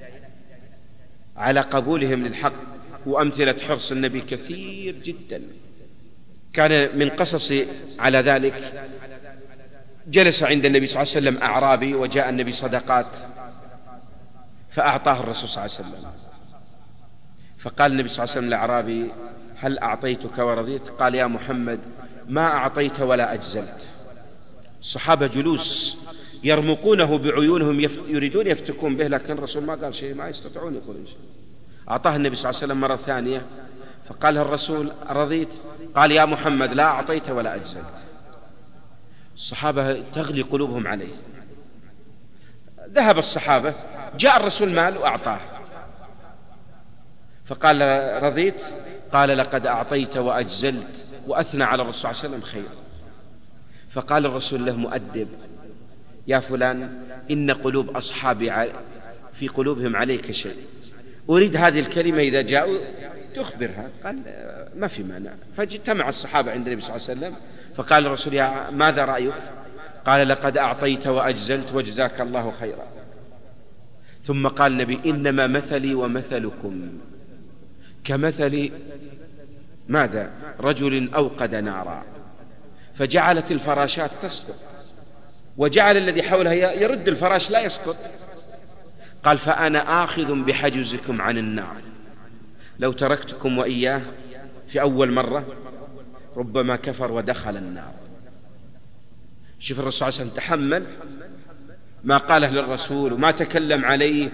على قبولهم للحق. وأمثلة حرص النبي كثير جدا. كان من قصص على ذلك، جلس عند النبي صلى الله عليه وسلم أعرابي وجاء النبي صدقات فأعطاه الرسول صلى الله عليه وسلم، فقال النبي صلى الله عليه وسلم للأعرابي هل أعطيتك ورضيت؟ قال يا محمد ما أعطيت ولا أجزلت. الصحابة جلوس يرمقونه بعيونهم يفت... يريدون يفتكون به، لكن الرسول ما قال شيء، ما يستطيعون يقولون شيء. أعطاه النبي صلى الله عليه وسلم مرة ثانية، فقال الرسول رضيت؟ قال يا محمد لا أعطيت ولا أجزلت. الصحابة تغلي قلوبهم عليه. ذهب الصحابة، جاء الرسول مال وأعطاه، فقال رضيت؟ قال لقد أعطيت وأجزلت، وأثنى على الرسول صلى الله عليه وسلم خير. فقال الرسول له مؤدب يا فلان إن قلوب أصحابي في قلوبهم عليك شيء، أريد هذه الكلمة إذا جاءوا تخبرها. قال ما في مانع. فاجتمع الصحابة عند النبي صلى الله عليه وسلم، فقال الرسول يا ماذا رأيك؟ قال لقد أعطيت وأجزلت وجزاك الله خيرا. ثم قال النبي إنما مثلي ومثلكم كمثل ماذا؟ رجل أوقد نارا فجعلت الفراشات تسقط، وجعل الذي حولها يرد الفراش لا يسقط. قال فأنا آخذ بحجزكم عن النار، لو تركتكم وإياه في أول مرة ربما كفر ودخل النار. شوف الرسول صلى الله عليه وسلم تحمل ما قاله للرسول وما تكلم عليه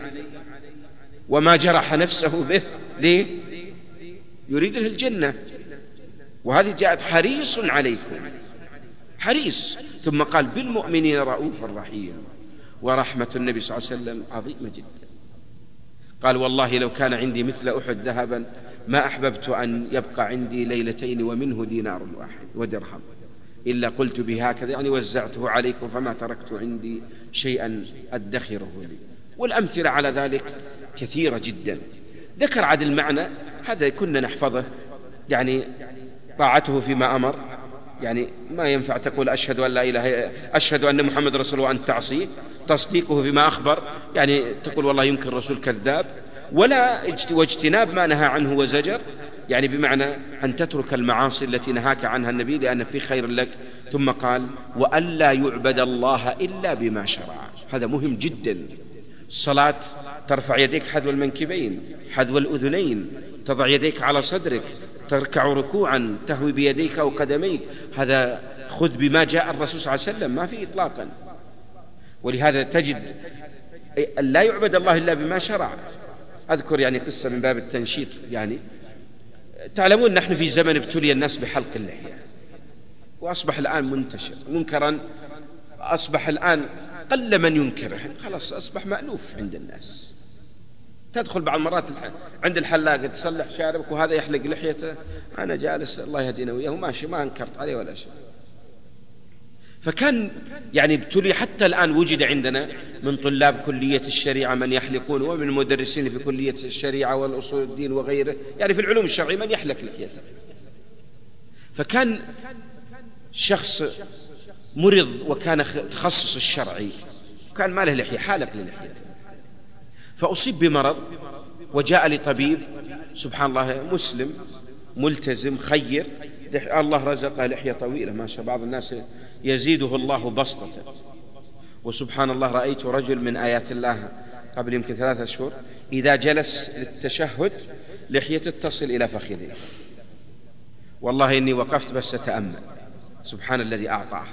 وما جرح نفسه به. ليه؟ يريد له الجنة، وهذه جاءت حريص عليكم، حريص. ثم قال بالمؤمنين رؤوف رحيم، ورحمة النبي صلى الله عليه وسلم عظيمة جدا. قال والله لو كان عندي مثل أحد ذهبا ما أحببت أن يبقى عندي ليلتين ومنه دينار واحد ودرهم إلا قلت به هكذا، يعني وزعته عليكم فما تركت عندي شيئا أدخره لي. والأمثلة على ذلك كثيرة جدا. ذكر عاد المعنى هذا كنا نحفظه، يعني طاعته فيما أمر، يعني ما ينفع تقول أشهد أن لا إله أشهد أن محمد رسول الله وأن تعصيه. تصديقه فيما أخبر، يعني تقول والله يمكن الرسول كذاب، ولا واجتناب ما نهى عنه وزجر، يعني بمعنى أن تترك المعاصي التي نهاك عنها النبي لأن في خير لك. ثم قال وألا يعبد الله إلا بما شرع. هذا مهم جدا. الصلاة ترفع يديك حذو المنكبين حذو الأذنين، تضع يديك على صدرك، تركع ركوعا، تهوي بيديك أو قدميك. هذا خذ بما جاء الرسول صلى الله عليه وسلم، ما في إطلاقا. ولهذا تجد أن لا يعبد الله إلا بما شرع. أذكر يعني قصة من باب التنشيط. يعني تعلمون نحن في زمن ابتلي الناس بحلق اللحية، وأصبح الآن منتشر منكرا، أصبح الآن قل من ينكره، خلاص أصبح مألوف عند الناس. تدخل بعض المرات عند الحلاق تصلح شاربك وهذا يحلق لحيته، أنا جالس الله يهدينا وياه ماشي ما أنكرت عليه ولا شيء. فكان يعني ابتلي. حتى الآن وجد عندنا من طلاب كلية الشريعة من يحلقون، ومن المدرسين في كلية الشريعة والأصول الدين وغيره، يعني في العلوم الشرعية من يحلق لحيته. فكان شخص مرض وكان تخصص الشرعي كان ما له لحية، حالق للحيته، فأصيب بمرض وجاء لطبيب سبحان الله مسلم ملتزم خير، الله رزقه لحية طويلة ما شاء. بعض الناس يزيده الله بسطة، وسبحان الله رأيت رجل من آيات الله قبل يمكن ثلاثة أشهر إذا جلس للتشهد لحيته تصل إلى فخذه. والله إني وقفت بس أتأمل سبحان الذي أعطاه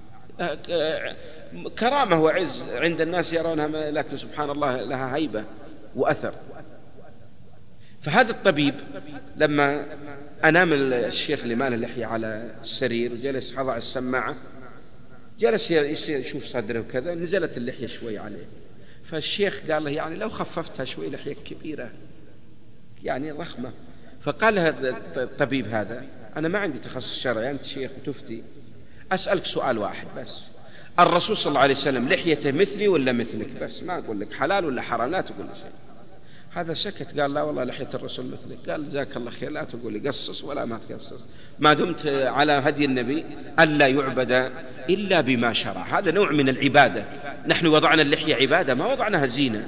كرامة وعز عند الناس يرونها، لكن سبحان الله لها هيبة وأثر. فهذا الطبيب لما أنام الشيخ اللي ما له لحية على السرير وجلس حضع السماعة، جلس يشوف صدره وكذا، نزلت اللحية شوي عليه، فالشيخ قال له يعني لو خففتها شوي، لحية كبيرة يعني ضخمة. فقال هذا الطبيب هذا أنا ما عندي تخصص شرعي، أنت شيخ وتفتي، أسألك سؤال واحد بس، الرسول صلى الله عليه وسلم لحيته مثلي ولا مثلك؟ بس ما أقول لك حلال ولا حرام، لا تقول شيء. هذا سكت قال لا والله لحية الرسول مثلك. قال جزاك الله خير، لا تقول لي قصص ولا ما تقصص، ما دمت على هدي النبي ألا يعبد إلا بما شرع. هذا نوع من العبادة. نحن وضعنا اللحية عبادة، ما وضعناها زينة.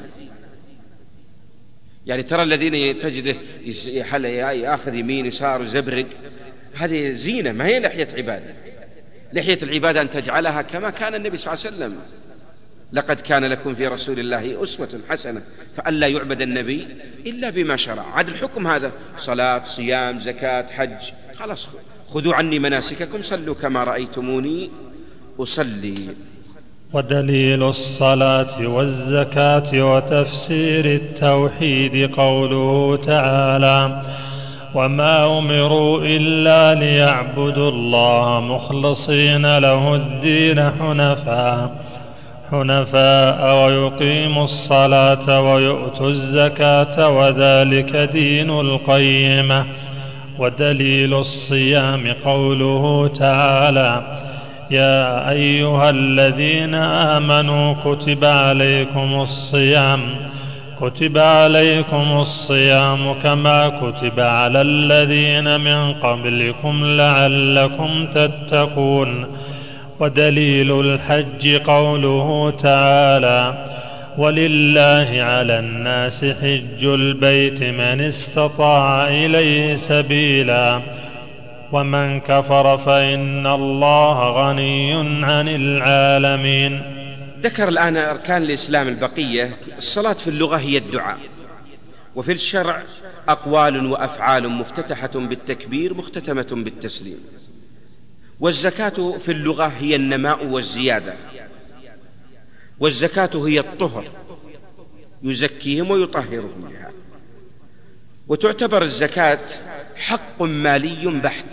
يعني ترى الذين تجده يأخذ يمين يسار وزبرق، هذه زينة ما هي لحية عبادة. لحية العبادة أن تجعلها كما كان النبي صلى الله عليه وسلم، لقد كان لكم في رسول الله أسوة حسنة، فألا يعبد النبي إلا بما شرع. عاد الحكم هذا صلاة صيام زكاة حج، خلاص خذوا عني مناسككم صلوا كما رأيتموني أصلي. ودليل الصلاة والزكاة وتفسير التوحيد قوله تعالى: وما أمروا إلا ليعبدوا الله مخلصين له الدين حنفاء حنفاء ويقيموا الصلاة ويؤتوا الزكاة وذلك دين القيمة. ودليل الصيام قوله تعالى: يا أيها الذين آمنوا كتب عليكم الصيام كتب عليكم الصيام كما كتب على الذين من قبلكم لعلكم تتقون. ودليل الحج قوله تعالى: ولله على الناس حج البيت من استطاع إليه سبيلا ومن كفر فإن الله غني عن العالمين. ذكر الآن أركان الإسلام البقية. الصلاة في اللغة هي الدعاء، وفي الشرع أقوال وأفعال مفتتحة بالتكبير مختتمة بالتسليم. والزكاة في اللغة هي النماء والزيادة، والزكاة هي الطهر يزكيهم ويطهرهم بها. وتعتبر الزكاة حق مالي بحت،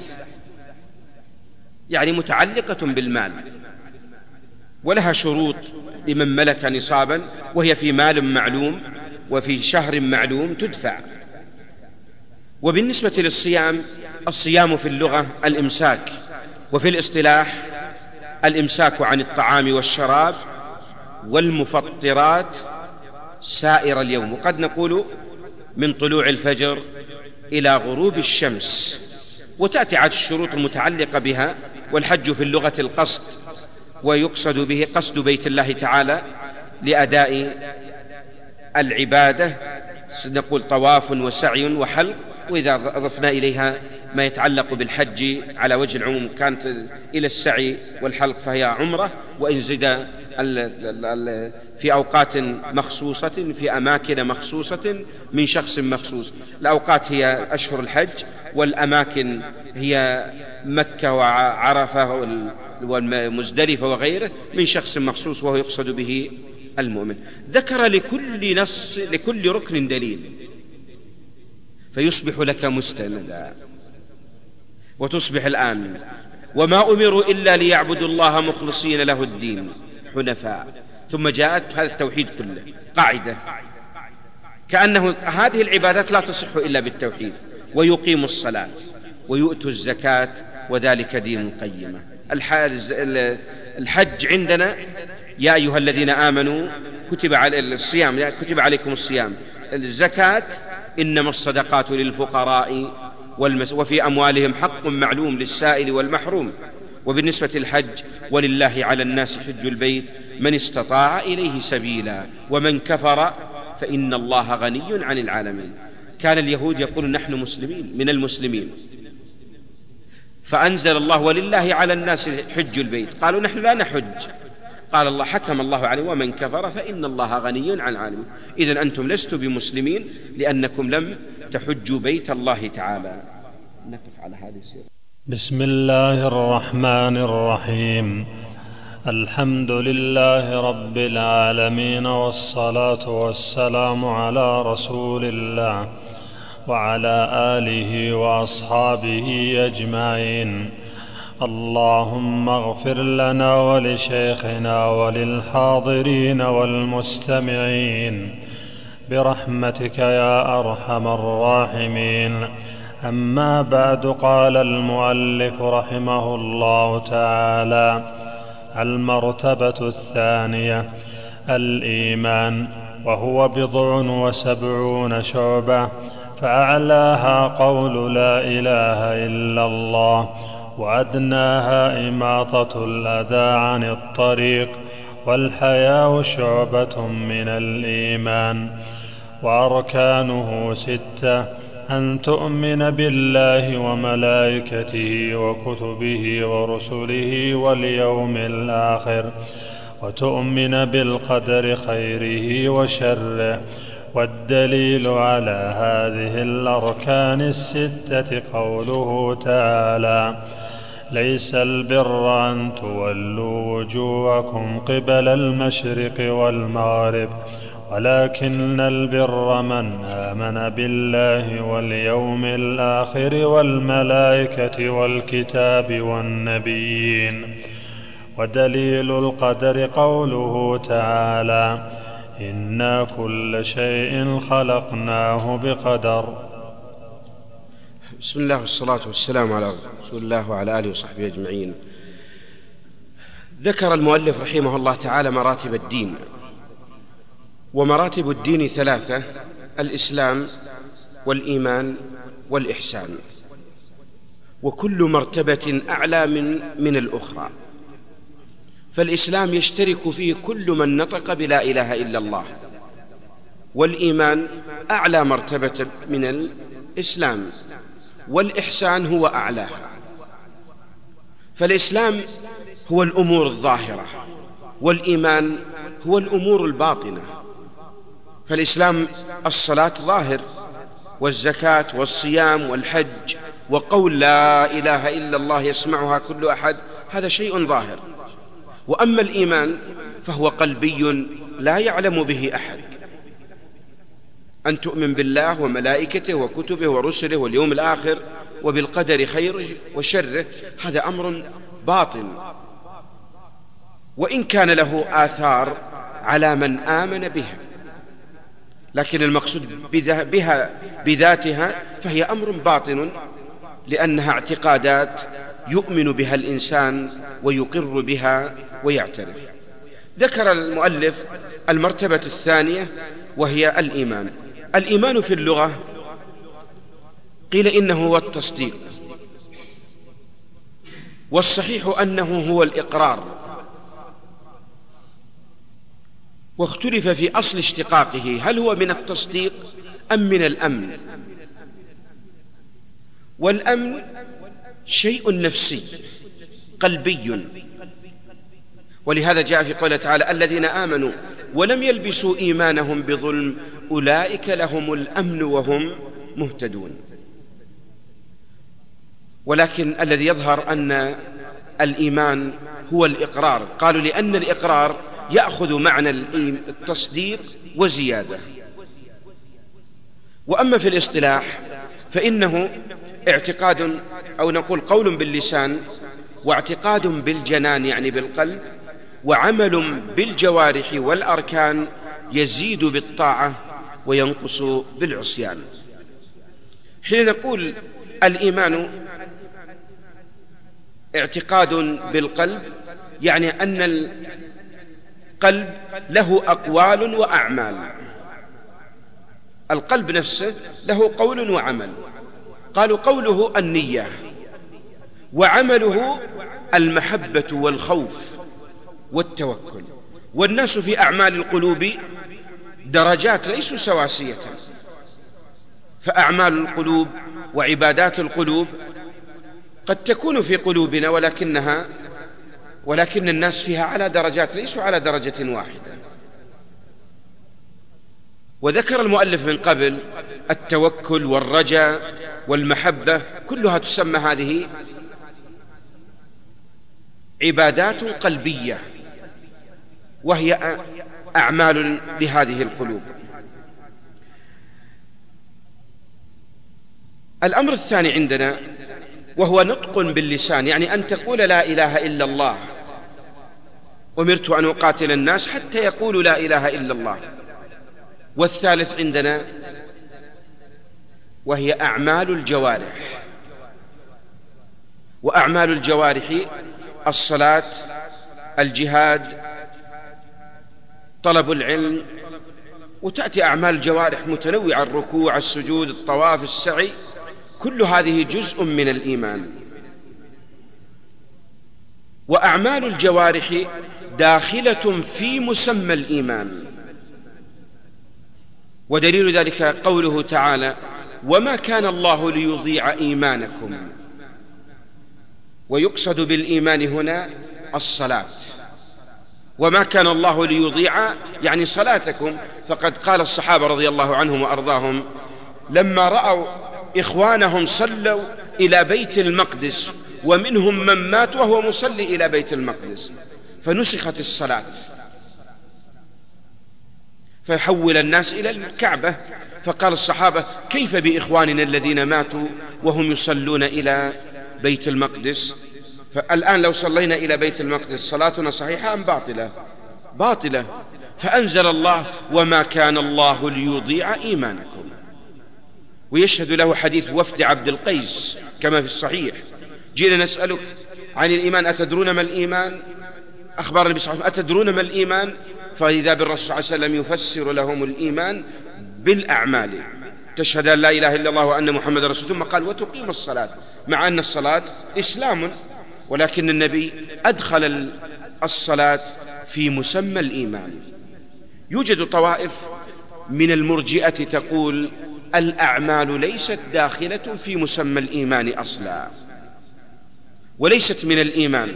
يعني متعلقة بالمال، ولها شروط لمن ملك نصابا، وهي في مال معلوم وفي شهر معلوم تدفع. وبالنسبة للصيام، الصيام في اللغة الإمساك، وفي الاصطلاح الإمساك عن الطعام والشراب والمفطرات سائر اليوم، وقد نقول من طلوع الفجر إلى غروب الشمس. وتأتي عاد الشروط المتعلقة بها. والحج في اللغة القصد، ويقصد به قصد بيت الله تعالى لأداء العبادة، نقول طواف وسعي وحلق. وإذا أضفنا إليها ما يتعلق بالحج على وجه العموم كانت إلى السعي والحلق فهي عمرة، وإن زد في أوقات مخصوصة في أماكن مخصوصة من شخص مخصوص. الأوقات هي أشهر الحج، والأماكن هي مكة وعرفة والمزدلفة وغيره من شخص مخصوص، وهو يقصد به المؤمن. ذكر لكل نص لكل ركن دليل، فيصبح لك مستندا. وتصبح الآن: وما أمروا إلا ليعبدوا الله مخلصين له الدين حنفاء. ثم جاءت هذا التوحيد كله قاعدة، كأنه هذه العبادات لا تصح إلا بالتوحيد. ويقيموا الصلاة ويؤتوا الزكاة وذلك دين القيمة. الحج عندنا: يا أيها الذين آمنوا كتب على الصيام كتب عليكم الصيام. الزكاة: إنما الصدقات للفقراء والمس وفي أموالهم حق معلوم للسائل والمحروم. وبالنسبة للحج: ولله على الناس حج البيت من استطاع إليه سبيلا ومن كفر فإن الله غني عن العالمين. كان اليهود يقولون نحن مسلمين من المسلمين، فأنزل الله: ولله على الناس حج البيت. قالوا نحن لا نحج. قال الله: حكم الله عليه: ومن كفر فإن الله غني عن العالمين. إذن أنتم لستم بمسلمين لأنكم لم تحجوا بيت الله تعالى. نقف على هذه السيرة. بسم الله الرحمن الرحيم. الحمد لله رب العالمين، والصلاة والسلام على رسول الله وعلى آله وأصحابه أجمعين. اللهم اغفر لنا ولشيخنا وللحاضرين والمستمعين برحمتك يا أرحم الراحمين. أما بعد، قال المؤلف رحمه الله تعالى: المرتبة الثانية الإيمان، وهو بضع وسبعون شعبة، فأعلاها قول لا إله إلا الله، وأدناها إماطة الأذى عن الطريق، والحياء شعبة من الإيمان. وأركانه ستة: أن تؤمن بالله وملائكته وكتبه ورسله واليوم الآخر، وتؤمن بالقدر خيره وشره. والدليل على هذه الأركان الستة قوله تعالى: ليس البر أن تولوا وجوهكم قبل المشرق والمغرب، ولكن البر من آمن بالله واليوم الآخر والملائكة والكتاب والنبيين. ودليل القدر قوله تعالى: إنا كل شيء خلقناه بقدر. بسم الله والصلاة والسلام على رسول الله وعلى آله وصحبه أجمعين. ذكر المؤلف رحمه الله تعالى مراتب الدين، ومراتب الدين ثلاثة: الإسلام والإيمان والإحسان، وكل مرتبة أعلى من من الأخرى. فالإسلام يشترك فيه كل من نطق بلا إله إلا الله، والإيمان أعلى مرتبة من الإسلام، والإحسان هو أعلاها. فالإسلام هو الأمور الظاهرة، والإيمان هو الأمور الباطنة. فالإسلام الصلاة ظاهر، والزكاة والصيام والحج وقول لا إله إلا الله يسمعها كل أحد، هذا شيء ظاهر. وأما الإيمان فهو قلبي لا يعلم به أحد. أن تؤمن بالله وملائكته وكتبه ورسله واليوم الآخر وبالقدر خيره وشره، هذا أمر باطن، وإن كان له آثار على من آمن بها، لكن المقصود بها بذاتها فهي أمر باطن، لأنها اعتقادات يؤمن بها الإنسان ويقر بها ويعترف. ذكر المؤلف المرتبة الثانية وهي الإيمان. الإيمان في اللغة قيل إنه هو التصديق، والصحيح أنه هو الإقرار، واختلف في أصل اشتقاقه، هل هو من التصديق أم من الأمن؟ والأمن شيء نفسي قلبي، ولهذا جاء في قوله تعالى: الذين آمنوا ولم يلبسوا إيمانهم بظلم أولئك لهم الأمن وهم مهتدون. ولكن الذي يظهر أن الإيمان هو الإقرار، قالوا لأن الإقرار يأخذ معنى التصديق وزيادة. وأما في الاصطلاح فإنه اعتقاد، أو نقول قول باللسان، واعتقاد بالجنان يعني بالقلب، وعمل بالجوارح والأركان، يزيد بالطاعة وينقص بالعصيان. حين نقول الإيمان اعتقاد بالقلب، يعني أن القلب له أقوال وأعمال. القلب نفسه له قول وعمل. قالوا قوله النية، وعمله المحبة والخوف والتوكل. والناس في أعمال القلوب درجات ليسوا سواسية، فأعمال القلوب وعبادات القلوب قد تكون في قلوبنا ولكنها ولكن الناس فيها على درجات ليسوا على درجة واحدة. وذكر المؤلف من قبل التوكل والرجاء والمحبة، كلها تسمى هذه عبادات قلبية، وهي أعمال لهذه القلوب. الأمر الثاني عندنا وهو نطق باللسان، يعني أن تقول لا إله إلا الله، أمرت أن أقاتل الناس حتى يقولوا لا إله إلا الله. والثالث عندنا وهي أعمال الجوارح، وأعمال الجوارح الصلاة، الجهاد، طلب العلم، وتأتي أعمال الجوارح متنوعة، الركوع، السجود، الطواف، السعي، كل هذه جزء من الإيمان. وأعمال الجوارح داخلة في مسمى الإيمان، ودليل ذلك قوله تعالى: وما كان الله ليضيع إيمانكم. ويقصد بالإيمان هنا الصلاة، وما كان الله ليضيع يعني صلاتكم. فقد قال الصحابة رضي الله عنهم وأرضاهم لما رأوا إخوانهم صلوا إلى بيت المقدس ومنهم من مات وهو مصلي إلى بيت المقدس، فنسخت الصلاة فحول الناس إلى الكعبة. فقال الصحابة: كيف بإخواننا الذين ماتوا وهم يصلون إلى بيت المقدس؟ فالآن لو صلينا إلى بيت المقدس صلاتنا صحيحة أم باطلة؟ باطلة. فأنزل الله: وما كان الله ليضيع إيمانكم. ويشهد له حديث وفد عبد القيس كما في الصحيح: جينا نسألك عن الإيمان أتدرون ما الإيمان؟ أخبار النبي صلى الله عليه وسلم: أتدرون ما الإيمان؟ فإذا بالرسول صلى الله عليه وسلم يفسر لهم الإيمان بالأعمال، تشهد أن لا إله إلا الله وأن محمد رسول. ثم قال: وتقيم الصلاة، مع أن الصلاة إسلام، ولكن النبي أدخل الصلاة في مسمى الإيمان. يوجد طوائف من المرجئة تقول الأعمال ليست داخلة في مسمى الإيمان أصلا، وليست من الإيمان.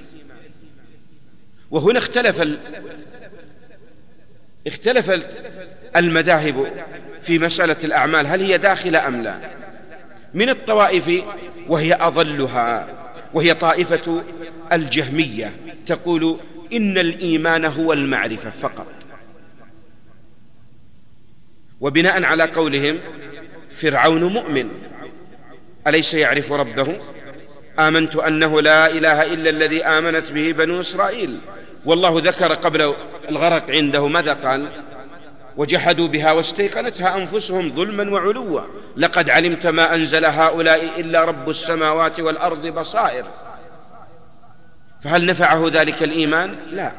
وهنا اختلف ال... اختلف المذاهب في مسألة الأعمال، هل هي داخلة أم لا. من الطوائف وهي أضلها وهي طائفة الجهمية تقول إن الإيمان هو المعرفة فقط، وبناء على قولهم فرعون مؤمن أليس يعرف ربه؟ آمنت أنه لا إله إلا الذي آمنت به بنو إسرائيل. والله ذكر قبل الغرق عنده ماذا قال؟ وجحدوا بها واستيقنتها أنفسهم ظلما وعلوا لقد علمت ما أنزل هؤلاء إلا رب السماوات والأرض بصائر. فهل نفعه ذلك الإيمان؟ لا.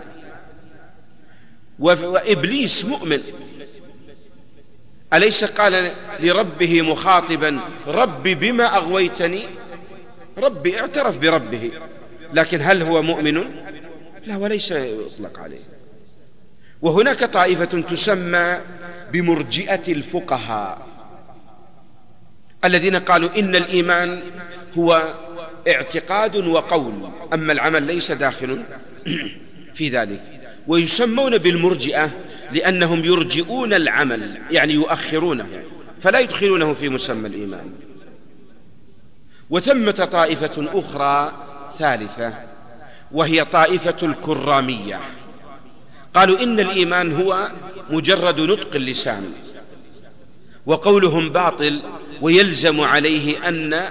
وإبليس مؤمن أليس قال لربه مخاطبا: ربي بما أغويتني؟ ربي اعترف بربه، لكن هل هو مؤمن؟ لا، وليس يطلق عليه. وهناك طائفة تسمى بمرجئة الفقهاء الذين قالوا إن الإيمان هو اعتقاد وقول، أما العمل ليس داخل في ذلك. ويسمون بالمرجئة لأنهم يرجئون العمل، يعني يؤخرونه فلا يدخلونه في مسمى الإيمان. وثمة طائفة أخرى ثالثة وهي طائفة الكرامية، قالوا إن الإيمان هو مجرد نطق اللسان، وقولهم باطل، ويلزم عليه أن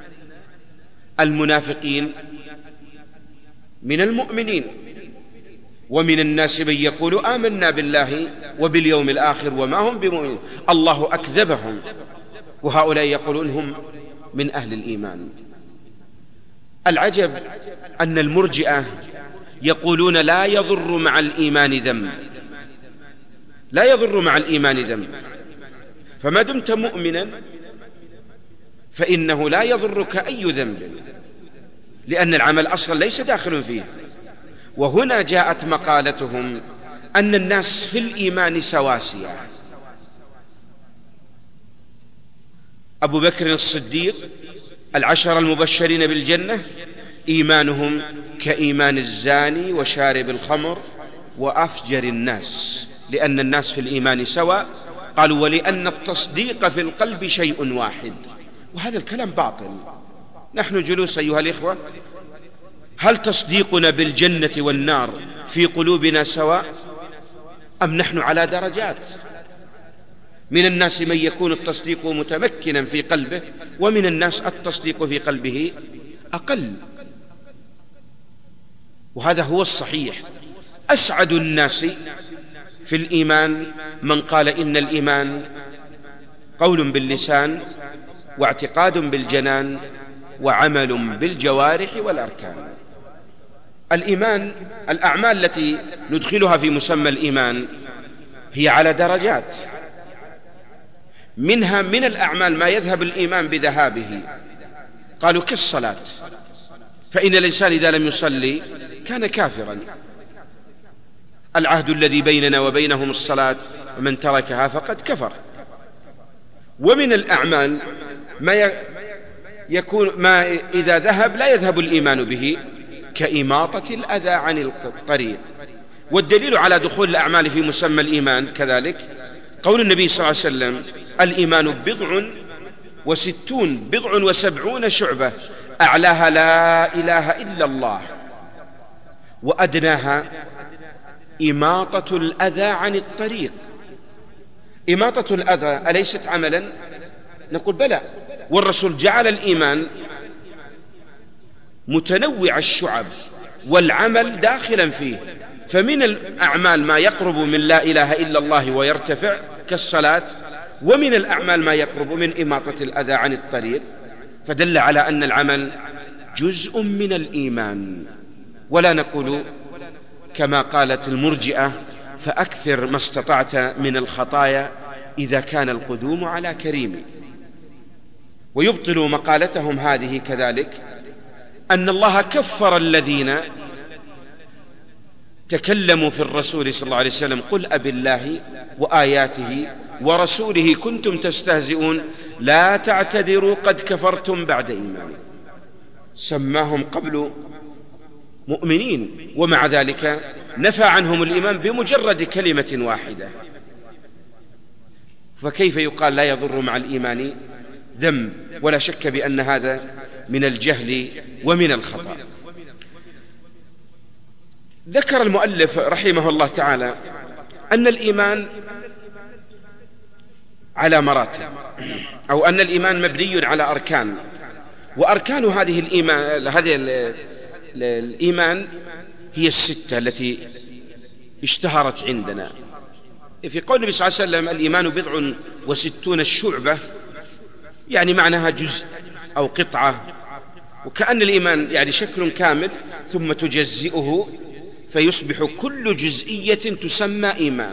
المنافقين من المؤمنين، ومن الناس من يقول آمنا بالله وباليوم الآخر وما هم بمؤمنين، الله أكذبهم، وهؤلاء يقولون هم من أهل الإيمان. العجب أن المرجئة يقولون لا يضر مع الإيمان ذنب، لا يضر مع الإيمان ذنب، فما دمت مؤمنا فإنه لا يضرك أي ذنب. لأن العمل أصلا ليس داخل فيه. وهنا جاءت مقالتهم أن الناس في الإيمان سواسية. أبو بكر الصديق، العشر المبشرين بالجنة، إيمانهم كإيمان الزاني وشارب الخمر وأفجر الناس، لأن الناس في الإيمان سواء. قالوا ولأن التصديق في القلب شيء واحد. وهذا الكلام باطل. نحن جلوس أيها الإخوة، هل تصديقنا بالجنة والنار في قلوبنا سواء، أم نحن على درجات؟ من الناس من يكون التصديق متمكنا في قلبه، ومن الناس التصديق في قلبه أقل. وهذا هو الصحيح. أسعد الناس في الإيمان من قال إن الإيمان قول باللسان واعتقاد بالجنان وعمل بالجوارح والأركان. الإيمان، الأعمال التي ندخلها في مسمى الإيمان هي على درجات. منها من الأعمال ما يذهب الإيمان بذهابه. قالوا كالصلاة، فإن الإنسان إذا لم يصلي كان كافرا. العهد الذي بيننا وبينهم الصلاة، ومن تركها فقد كفر. ومن الأعمال ما يكون ما إذا ذهب لا يذهب الإيمان به، كإماطة الأذى عن الطريق. والدليل على دخول الأعمال في مسمى الإيمان كذلك قول النبي صلى الله عليه وسلم: الإيمان بضع وستون بضع وسبعون شعبة، أعلاها لا إله إلا الله، وأدناها إماطة الأذى عن الطريق. إماطة الأذى أليست عملا؟ نقول بلى، والرسول جعل الإيمان متنوع الشعب والعمل داخلا فيه. فمن الأعمال ما يقرب من لا إله إلا الله ويرتفع كالصلاة، ومن الأعمال ما يقرب من إماطة الأذى عن الطريق. فدل على أن العمل جزء من الإيمان. ولا نقول كما قالت المرجئة: فأكثر ما استطعت من الخطايا إذا كان القدوم على كريم. ويبطل مقالتهم هذه كذلك أن الله كفر الذين تكلموا في الرسول صلى الله عليه وسلم: قل أبالله وآياته ورسوله كنتم تستهزئون لا تعتذروا قد كفرتم بعد إيمان. سماهم قبل مؤمنين، ومع ذلك نفى عنهم الإيمان بمجرد كلمة واحدة. فكيف يقال لا يضر مع الإيمان ذنب؟ ولا شك بأن هذا من الجهل ومن الخطأ. ذكر المؤلف رحمه الله تعالى أن الإيمان على مراتب، أو أن الإيمان مبني على أركان. وأركان هذه الإيمان هذه الإيمان هي الستة التي اشتهرت عندنا. في قول النبي صلى الله عليه وسلم: الإيمان بضع وستون الشعبة، يعني معناها جزء أو قطعة، وكأن الإيمان يعني شكل كامل ثم تجزئه فيصبح كل جزئية تسمى إيمان.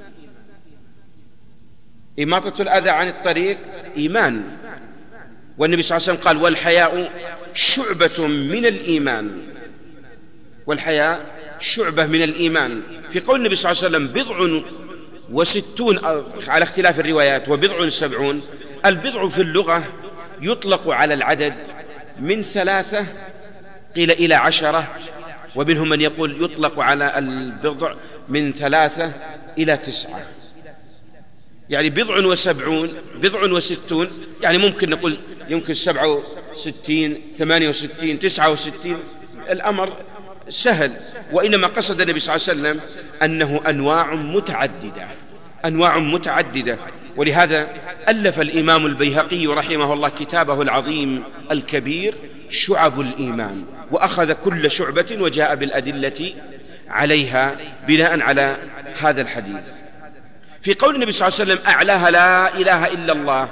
إماطة الأذى عن الطريق إيمان. والنبي صلى الله عليه وسلم قال: والحياء شعبة من الإيمان. والحياء شعبة من الإيمان. في قول النبي صلى الله عليه وسلم: بضع وستون على اختلاف الروايات وبضع سبعون، البضع في اللغة يطلق على العدد من ثلاثة قيل إلى عشرة، ومنهم من يقول يطلق على البضع من ثلاثة إلى تسعة. يعني بضع وسبعون، بضع وستون، يعني ممكن نقول يمكن سبعة وستين، ثمانية وستين، تسعة وستين. الأمر سهل. وإنما قصد النبي صلى الله عليه وسلم أنه أنواع متعددة، أنواع متعددة. ولهذا ألف الإمام البيهقي رحمه الله كتابه العظيم الكبير شعب الإيمان، وأخذ كل شعبة وجاء بالأدلة عليها بناء على هذا الحديث. في قول النبي صلى الله عليه وسلم: أعلاها لا إله إلا الله،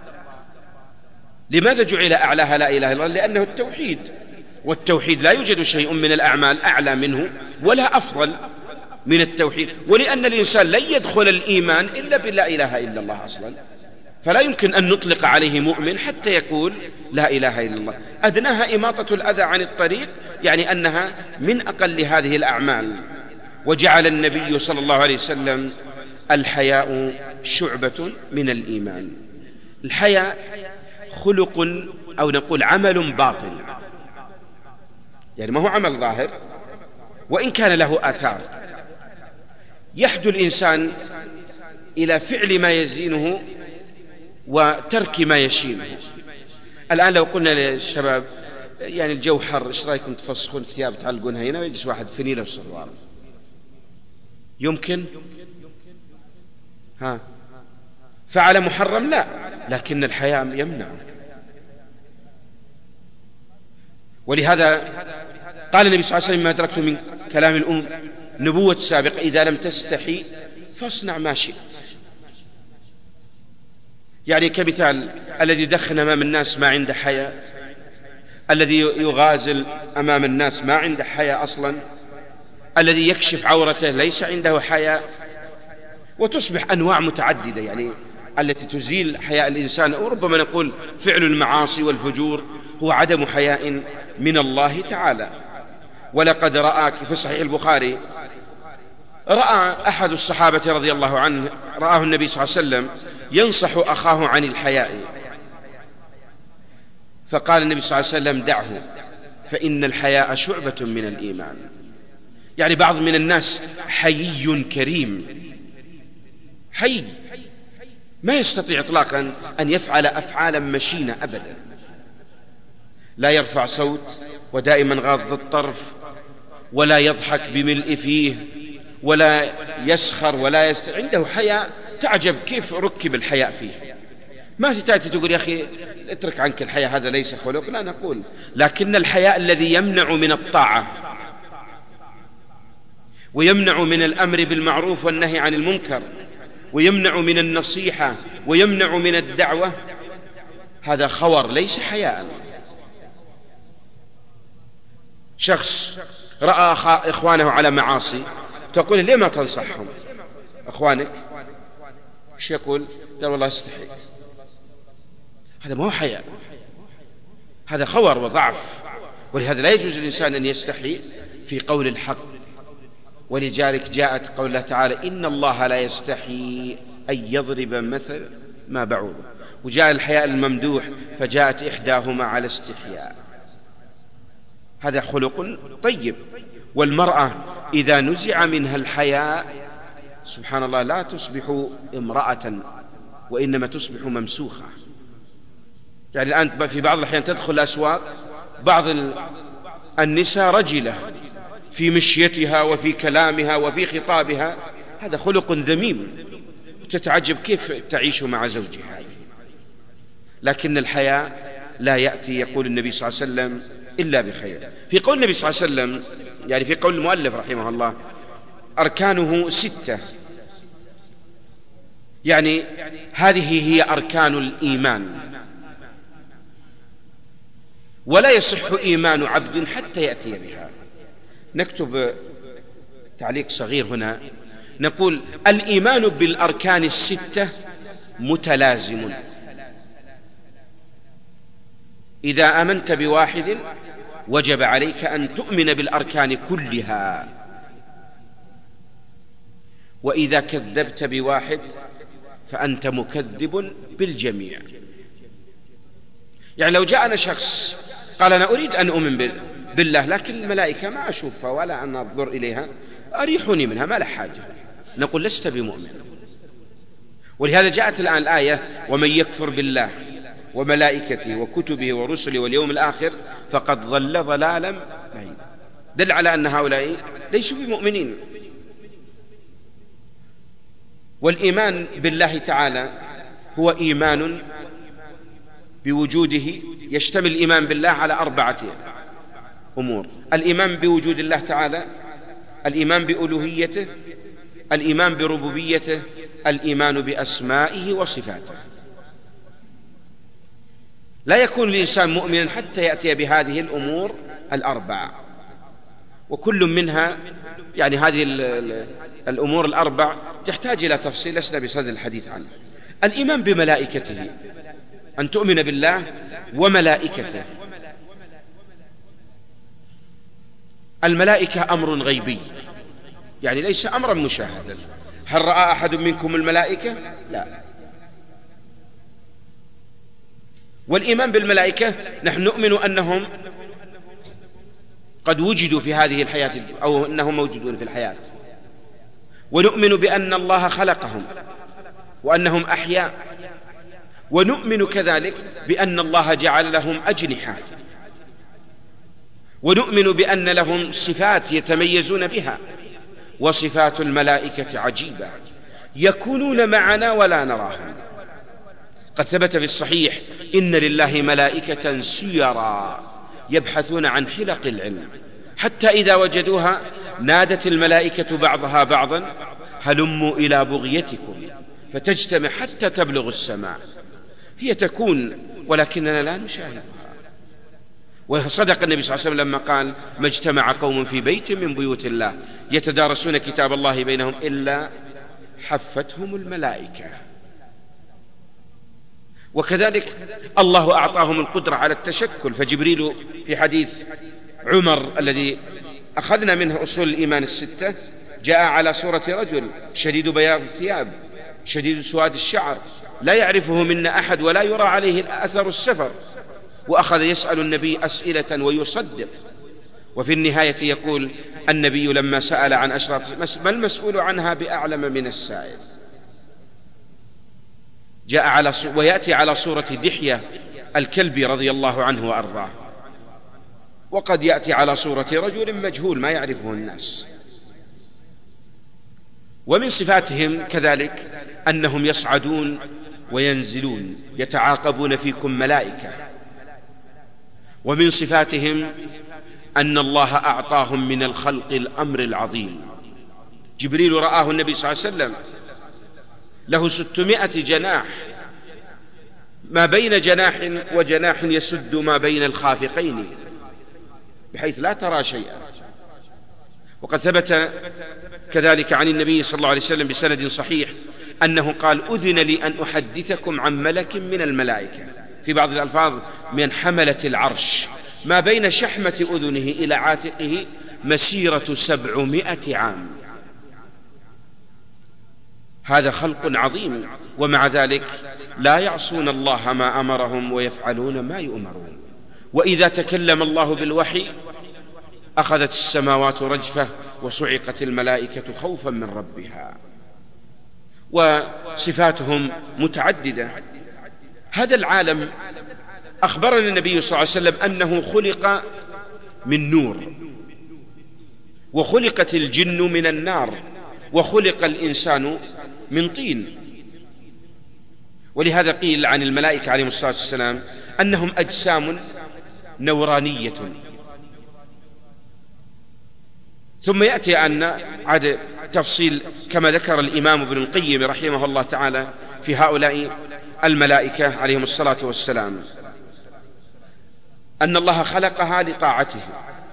لماذا جعل أعلاها لا إله إلا الله؟ لأنه التوحيد، والتوحيد لا يوجد شيء من الأعمال أعلى منه ولا أفضل من التوحيد. ولأن الإنسان لن يدخل الإيمان إلا بلا إله إلا الله أصلا، فلا يمكن أن نطلق عليه مؤمن حتى يقول لا إله إلا الله. أدناها إماطة الأذى عن الطريق، يعني أنها من أقل هذه الأعمال. وجعل النبي صلى الله عليه وسلم الحياء شعبة من الإيمان. الحياء خلق أو نقول عمل باطن، يعني ما هو عمل ظاهر وإن كان له آثار، يحدو الإنسان إلى فعل ما يزينه وترك ما يشينه. الآن لو قلنا للشباب يعني الجو حر، إيش رأيكم تفسخون الثياب تعلقونها هنا ويجلس واحد فنيلة وسروال؟ يمكن؟ ها فعل محرم؟ لا، لكن الحياء يمنع. ولهذا قال النبي صلى الله عليه وسلم: ما أدركت من كلام الأم نبوة سابقة: إذا لم تستحي فاصنع ما شئت. يعني كمثال الذي يدخن أمام الناس ما عنده حياء، الذي يغازل أمام الناس ما عنده حياء أصلا، الذي يكشف عورته ليس عنده حياء. وتصبح أنواع متعددة يعني التي تزيل حياء الإنسان، وربما نقول فعل المعاصي والفجور هو عدم حياء من الله تعالى. ولقد رآك في صحيح البخاري، رأى أحد الصحابة رضي الله عنه، رآه النبي صلى الله عليه وسلم ينصح أخاه عن الحياء، فقال النبي صلى الله عليه وسلم: دعه فإن الحياء شعبة من الإيمان. يعني بعض من الناس حيي كريم، حي ما يستطيع إطلاقا أن يفعل أفعالا مشينة أبدا، لا يرفع صوت، ودائما غاض الطرف، ولا يضحك بملء فيه، ولا يسخر، ولا يست... عنده حياء تعجب كيف ركب الحياء فيه. ما تأتي تقول: يا أخي اترك عنك الحياء، هذا ليس خلق. لا نقول، لكن الحياء الذي يمنع من الطاعة ويمنع من الأمر بالمعروف والنهي عن المنكر ويمنع من النصيحة ويمنع من الدعوة، هذا خور ليس حياء. شخص رأى إخوانه على معاصي، تقول: ليه ما تنصحهم أخوانك؟ ايش يقول؟ قال: والله استحي. هذا ما هو حياء، هذا خور وضعف. ولهذا لا يجوز للإنسان أن يستحي في قول الحق. ولذلك جاءت قول الله تعالى: إن الله لا يستحي أن يضرب مثل ما بعوضة. وجاء الحياء الممدوح فجاءت إحداهما على استحياء. هذا خلق طيب. والمرأة إذا نزع منها الحياء سبحان الله لا تصبح امرأة، وإنما تصبح ممسوخة. يعني الآن في بعض الأحيان تدخل الأسواق بعض النساء رجلة في مشيتها وفي كلامها وفي خطابها، هذا خلق ذميم، تتعجب كيف تعيش مع زوجها. لكن الحياء لا يأتي، يقول النبي صلى الله عليه وسلم، إلا بخير. في قول النبي صلى الله عليه وسلم، يعني في قول المؤلف رحمه الله، أركانه ستة، يعني هذه هي أركان الإيمان، ولا يصح إيمان عبد حتى يأتي بها. نكتب تعليق صغير هنا، نقول: الإيمان بالأركان الستة متلازم. إذا آمنت بواحد وجب عليك أن تؤمن بالأركان كلها، وإذا كذبت بواحد فأنت مكذب بالجميع. يعني لو جاءنا شخص قال: أنا أريد أن أؤمن بالله، لكن الملائكة ما أشوفها ولا أن أنظر إليها، أريحني منها، ما له حاجة، نقول: لست بمؤمن. ولهذا جاءت الآن الآية: ومن يكفر بالله وملائكته وكتبه ورسله واليوم الآخر فقد ضل ضلالا بعيدا، دل على أن هؤلاء ليسوا بمؤمنين. والإيمان بالله تعالى هو إيمان بوجوده، يشتمل الإيمان بالله على أربعة أمور: الإيمان بوجود الله تعالى، الإيمان بألوهيته، الإيمان بربوبيته، الإيمان بأسمائه وصفاته. لا يكون الإنسان مؤمنا حتى يأتي بهذه الأمور الأربعة، وكل منها يعني هذه الأمور الأربع تحتاج إلى تفصيل لسنا بصدد الحديث عنه. الإيمان بملائكته، أن تؤمن بالله وملائكته. الملائكة أمر غيبي، يعني ليس أمرا مشاهدا. هل رأى أحد منكم الملائكة؟ لا. والإيمان بالملائكة نحن نؤمن أنهم قد وجدوا في هذه الحياة أو أنهم موجودون في الحياة، ونؤمن بأن الله خلقهم وأنهم أحياء، ونؤمن كذلك بأن الله جعل لهم أجنحة، ونؤمن بأن لهم صفات يتميزون بها. وصفات الملائكة عجيبة، يكونون معنا ولا نراهم. قد ثبت في الصحيح إن لله ملائكة سيرا يبحثون عن حلق العلم، حتى إذا وجدوها نادت الملائكة بعضها بعضا هلموا إلى بغيتكم، فتجتمع حتى تبلغ السماء. هي تكون ولكننا لا نشاهدها. وصدق النبي صلى الله عليه وسلم لما قال: ما اجتمع قوم في بيت من بيوت الله يتدارسون كتاب الله بينهم إلا حفتهم الملائكة. وكذلك الله أعطاهم القدرة على التشكل، فجبريل في حديث عمر الذي أخذنا منه أصول الإيمان الستة جاء على صورة رجل شديد بياض الثياب شديد سواد الشعر، لا يعرفه منا أحد ولا يرى عليه أثر السفر، وأخذ يسأل النبي أسئلة ويصدق. وفي النهاية يقول النبي لما سأل عن أشراط ما المسؤول عنها بأعلم من السائل. جاء على ويأتي على صورة دحية الكلبي رضي الله عنه وأرضاه، وقد يأتي على صورة رجل مجهول ما يعرفه الناس. ومن صفاتهم كذلك أنهم يصعدون وينزلون، يتعاقبون فيكم ملائكة. ومن صفاتهم أن الله أعطاهم من الخلق الأمر العظيم. جبريل رآه النبي صلى الله عليه وسلم له ستمائة جناح، ما بين جناح وجناح يسد ما بين الخافقين بحيث لا ترى شيئا. وقد ثبت كذلك عن النبي صلى الله عليه وسلم بسند صحيح أنه قال: أذن لي أن أحدثكم عن ملك من الملائكة، في بعض الألفاظ من حملة العرش، ما بين شحمة أذنه إلى عاتقه مسيرة سبعمائة عام. هذا خلق عظيم، ومع ذلك لا يعصون الله ما أمرهم ويفعلون ما يؤمرون. وإذا تكلم الله بالوحي أخذت السماوات رجفة وصعقت الملائكة خوفا من ربها. وصفاتهم متعددة. هذا العالم أخبرنا النبي صلى الله عليه وسلم أنه خلق من نور، وخلقت الجن من النار، وخلق الإنسان من طين. ولهذا قيل عن الملائكة عليهم الصلاة والسلام أنهم أجسام نورانية. ثم يأتي أن عاد تفصيل كما ذكر الإمام ابن القيم رحمه الله تعالى في هؤلاء الملائكة عليهم الصلاة والسلام، أن الله خلقها لطاعته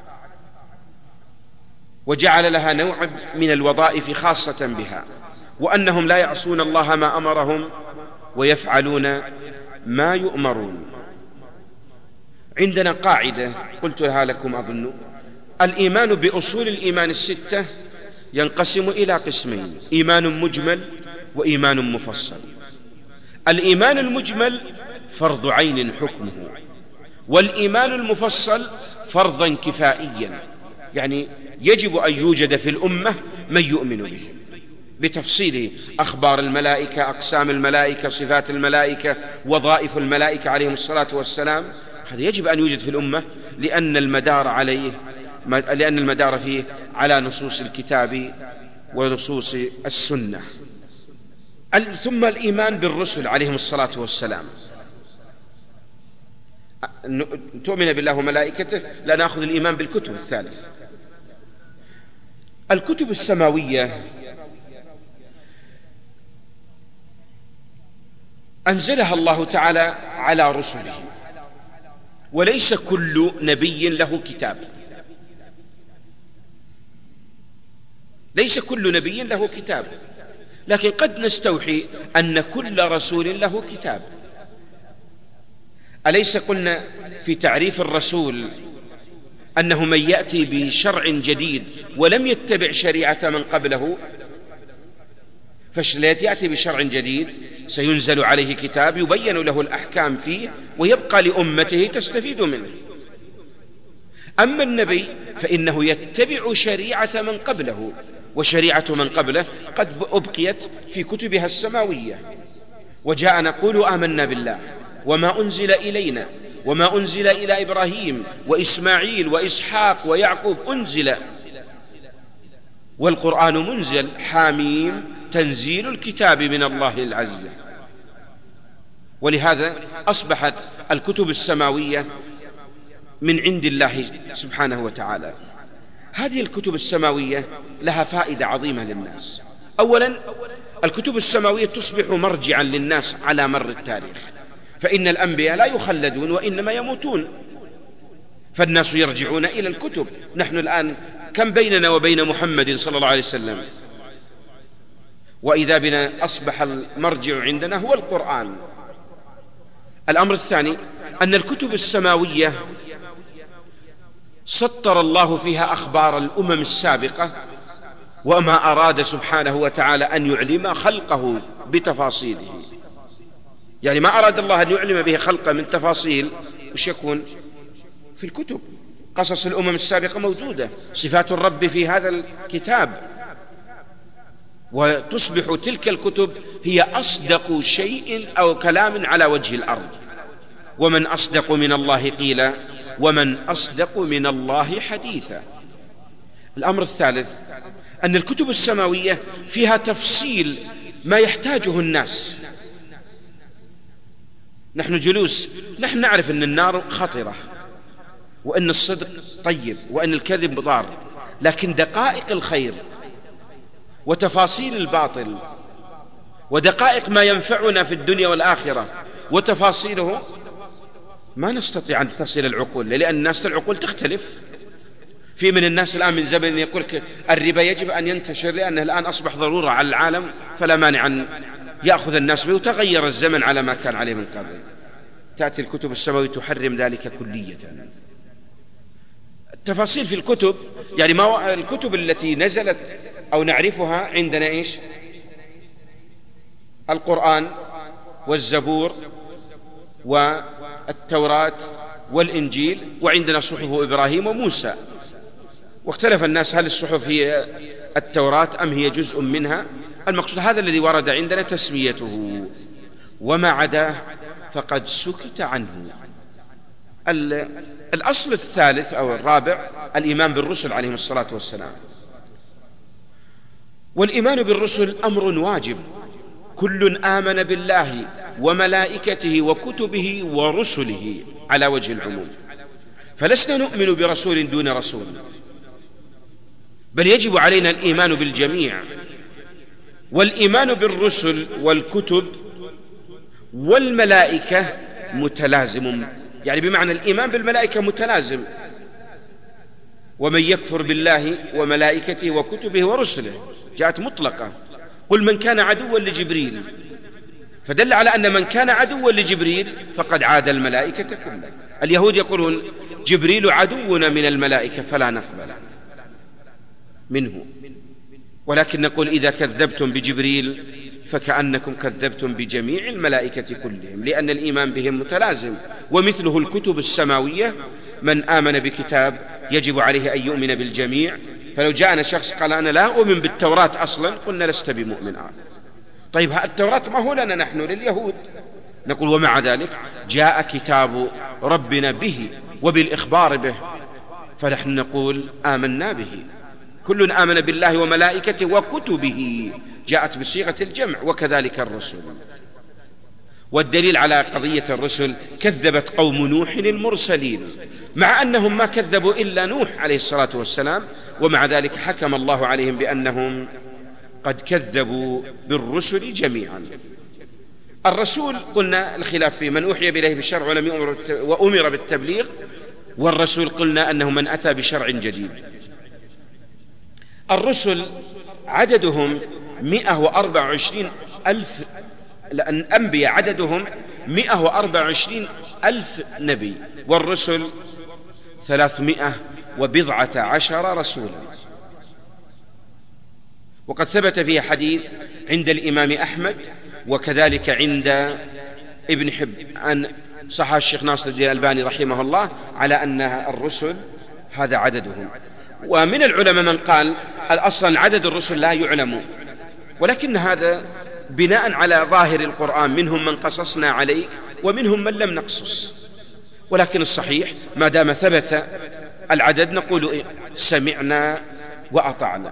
وجعل لها نوع من الوظائف خاصة بها، وأنهم لا يعصون الله ما أمرهم ويفعلون ما يؤمرون. عندنا قاعدة قلتها لكم أظن: الإيمان بأصول الإيمان الستة ينقسم إلى قسمين: إيمان مجمل وإيمان مفصل. الإيمان المجمل فرض عين حكمه، والإيمان المفصل فرضا كفائيا، يعني يجب أن يوجد في الأمة من يؤمن به بتفصيل أخبار الملائكة، أقسام الملائكة، صفات الملائكة، وظائف الملائكة عليهم الصلاة والسلام. هذا يجب أن يوجد في الأمة، لأن المدار عليه لأن المدار فيه على نصوص الكتاب ونصوص السنة. ثم الإيمان بالرسل عليهم الصلاة والسلام، تؤمن بالله وملائكته. لا نأخذ الإيمان بالكتب الثالث. الكتب السماوية أنزلها الله تعالى على رسله، وليس كل نبي له كتاب، ليس كل نبي له كتاب، لكن قد نستوحي أن كل رسول له كتاب. أليس قلنا في تعريف الرسول أنه من يأتي بشرع جديد ولم يتبع شريعة من قبله، فالذي يأتي بشرع جديد سينزل عليه كتاب يبين له الأحكام فيه ويبقى لأمته تستفيد منه. أما النبي فإنه يتبع شريعة من قبله، وشريعة من قبله قد أبقيت في كتبها السماوية. وجاء نقول آمنا بالله وما أنزل إلينا وما أنزل إلى إبراهيم وإسماعيل وإسحاق ويعقوب أنزل، والقرآن منزل، حاميم تنزيل الكتاب من الله العزيز. ولهذا أصبحت الكتب السماوية من عند الله سبحانه وتعالى. هذه الكتب السماوية لها فائدة عظيمة للناس. أولا، الكتب السماوية تصبح مرجعا للناس على مر التاريخ، فإن الأنبياء لا يخلدون وإنما يموتون، فالناس يرجعون إلى الكتب. نحن الآن كم بيننا وبين محمد صلى الله عليه وسلم؟ وإذا بنا أصبح المرجع عندنا هو القرآن. الأمر الثاني أن الكتب السماوية سطر الله فيها أخبار الأمم السابقة وما أراد سبحانه وتعالى أن يعلم خلقه بتفاصيله. يعني ما أراد الله أن يعلم به خلقه من تفاصيل وش يكون في الكتب. قصص الأمم السابقة موجودة، صفات الرب في هذا الكتاب، وتصبح تلك الكتب هي أصدق شيء أو كلام على وجه الأرض. ومن أصدق من الله قيلا ومن أصدق من الله حديثا. الأمر الثالث أن الكتب السماوية فيها تفصيل ما يحتاجه الناس. نحن جلوس نحن نعرف أن النار خطرة وأن الصدق طيب وأن الكذب ضار، لكن دقائق الخير وتفاصيل الباطل ودقائق ما ينفعنا في الدنيا والآخرة وتفاصيله ما نستطيع أن تصل العقول، لأن الناس العقول تختلف. في من الناس الآن من زمن يقول الربا يجب أن ينتشر لأنه الآن أصبح ضرورة على العالم فلا مانع أن يأخذ الناس به، وتغير الزمن على ما كان عليه من قبل. تأتي الكتب السماوية تحرم ذلك كلية. التفاصيل في الكتب، يعني ما الكتب التي نزلت أو نعرفها عندنا إيش؟ القرآن والزبور والتوراة والإنجيل، وعندنا صحف إبراهيم وموسى. واختلف الناس هل الصحف هي التوراة أم هي جزء منها. المقصود هذا الذي ورد عندنا تسميته، وما عداه فقد سكت عنه. الأصل الثالث أو الرابع الإيمان بالرسل عليهم الصلاة والسلام. والإيمان بالرسل أمر واجب، كل آمن بالله وملائكته وكتبه ورسله على وجه العموم، فلسنا نؤمن برسول دون رسول، بل يجب علينا الإيمان بالجميع. والإيمان بالرسل والكتب والملائكة متلازم، يعني بمعنى الإيمان بالملائكة متلازم. ومن يكفر بالله وملائكته وكتبه ورسله جاءت مطلقة. قل من كان عدوا لجبريل، فدل على أن من كان عدوا لجبريل فقد عاد الملائكة كلها. اليهود يقولون جبريل عدونا من الملائكة فلا نقبل منه، ولكن نقول إذا كذبتم بجبريل فكأنكم كذبتم بجميع الملائكة كلهم، لأن الإيمان بهم متلازم. ومثله الكتب السماوية، من آمن بكتاب يجب عليه أن يؤمن بالجميع. فلو جاءنا شخص قال أنا لا أؤمن بالتوراة أصلا، قلنا لست بمؤمن. آه. طيب التوراة ما هو لنا نحن، لليهود. نقول ومع ذلك جاء كتاب ربنا به وبالإخبار به، فنحن نقول آمنا به. كل آمن بالله وملائكته وكتبه جاءت بصيغة الجمع، وكذلك الرسل. والدليل على قضية الرسل كذبت قوم نوح المرسلين، مع أنهم ما كذبوا إلا نوح عليه الصلاة والسلام، ومع ذلك حكم الله عليهم بأنهم قد كذبوا بالرسل جميعا. الرسول قلنا الخلاف فيه، من أوحي إليه بالشرع ولم يؤمر وأمر بالتبليغ، والرسول قلنا أنه من أتى بشرع جديد. الرسل عددهم مئة وأربعة وعشرين ألف، الأنبياء عددهم مئة وأربعة وعشرين ألف نبي، والرسل ثلاثمائة وبضعة عشر رسولا. وقد ثبت فيه حديث عند الإمام أحمد وكذلك عند ابن حبان، صحح الشيخ ناصر الدين الألباني رحمه الله على أن الرسل هذا عددهم. ومن العلماء من قال أصلا عدد الرسل لا يعلم، ولكن هذا بناء على ظاهر القرآن، منهم من قصصنا عليك ومنهم من لم نقصص. ولكن الصحيح ما دام ثبت العدد نقول سمعنا وأطعنا.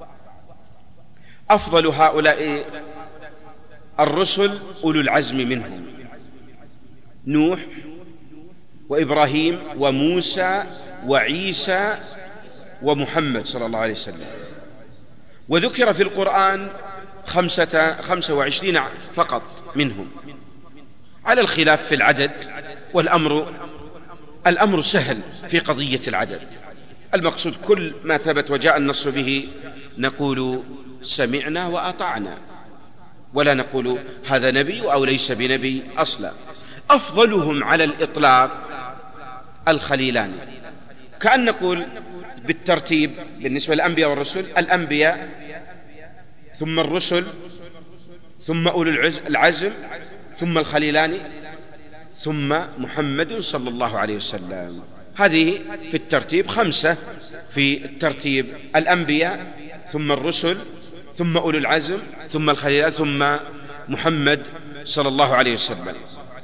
أفضل هؤلاء الرسل أولو العزم منهم، نوح وإبراهيم وموسى وعيسى ومحمد صلى الله عليه وسلم. وذكر في القرآن خمسة, خمسة وعشرين فقط منهم، على الخلاف في العدد، والأمر الأمر سهل في قضية العدد. المقصود كل ما ثبت وجاء النص به نقول سمعنا وأطعنا، ولا نقول هذا نبي أو ليس بنبي أصلا. أفضلهم على الإطلاق الخليلان، كأن نقول بالترتيب بالنسبة للأنبياء والرسل: الأنبياء ثم الرسل ثم أولو العزم ثم الخليلان ثم محمد صلى الله عليه وسلم. هذه في الترتيب خمسة في الترتيب: الأنبياء ثم الرسل ثم أولو العزم ثم الخليلان ثم محمد صلى الله عليه وسلم.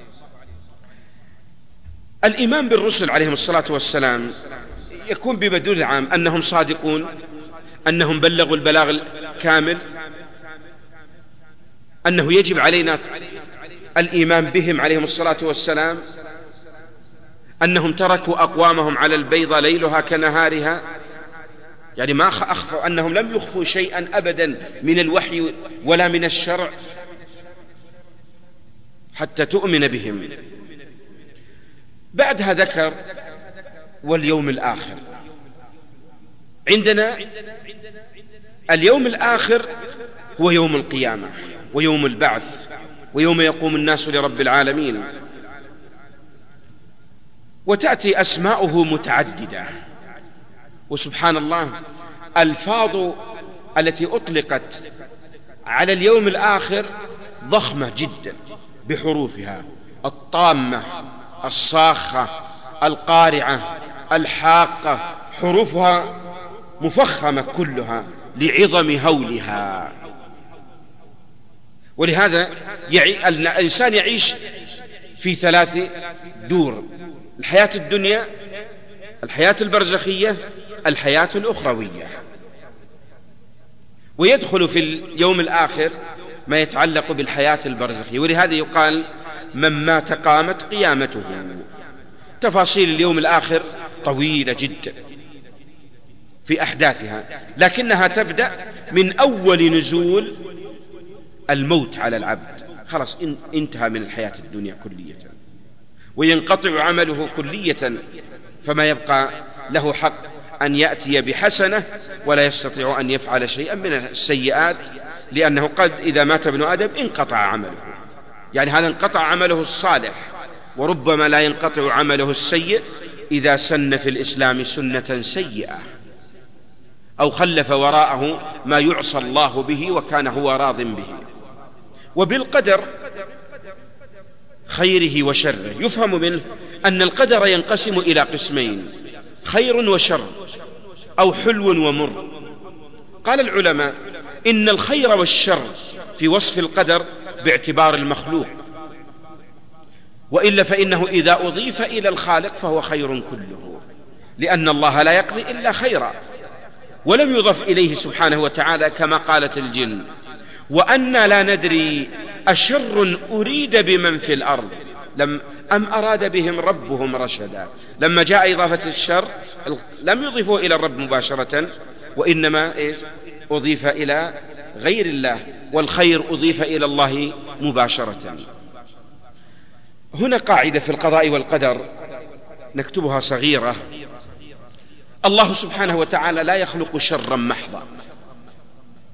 الإيمان بالرسل عليهم الصلاة والسلام يكون بمدلول عام: أنهم صادقون، أنهم بلغوا البلاغ الكامل، أنه يجب علينا الإيمان بهم عليهم الصلاة والسلام، أنهم تركوا أقوامهم على البيضة ليلها كنهارها، يعني ما أخفوا، أنهم لم يخفوا شيئا أبدا من الوحي ولا من الشرع حتى تؤمن بهم. بعدها ذكر واليوم الآخر. عندنا اليوم الآخر هو يوم القيامة ويوم البعث ويوم يقوم الناس لرب العالمين، وتأتي أسماؤه متعددة. وسبحان الله الفاظ التي أطلقت على اليوم الآخر ضخمة جدا بحروفها: الطامة، الصاخة، القارعة، الحاقة، حروفها مفخمة كلها لعظم هولها. ولهذا يعي... الإنسان يعيش في ثلاث دور: الحياة الدنيا، الحياة البرزخية، الحياة الأخروية. ويدخل في اليوم الآخر ما يتعلق بالحياة البرزخية، ولهذا يقال: من مات قامت قيامته. تفاصيل اليوم الآخر طويلة جدا في أحداثها، لكنها تبدأ من أول نزول الموت على العبد، خلاص انتهى من الحياة الدنيا كلية، وينقطع عمله كلية، فما يبقى له حق أن يأتي بحسنة ولا يستطيع أن يفعل شيئا من السيئات، لأنه قد إذا مات ابن آدم انقطع عمله، يعني هذا انقطع عمله الصالح. وربما لا ينقطع عمله السيء إذا سن في الإسلام سنة سيئة أو خلف وراءه ما يعصى الله به وكان هو راض به. وبالقدر خيره وشره يفهم منه أن القدر ينقسم إلى قسمين: خير وشر، أو حلو ومر. قال العلماء: إن الخير والشر في وصف القدر باعتبار المخلوق، وإلا فإنه إذا أضيف إلى الخالق فهو خير كله، لأن الله لا يقضي إلا خيرا، ولم يضف إليه سبحانه وتعالى كما قالت الجن: وأنا لا ندري أشر أريد بمن في الأرض لم أم أراد بهم ربهم رشدا. لما جاء إضافة الشر لم يضيفه إلى الرب مباشرة، وإنما أضيف إلى غير الله، والخير أضيف إلى الله مباشرة. هنا قاعدة في القضاء والقدر نكتبها صغيرة: الله سبحانه وتعالى لا يخلق شرا محضا.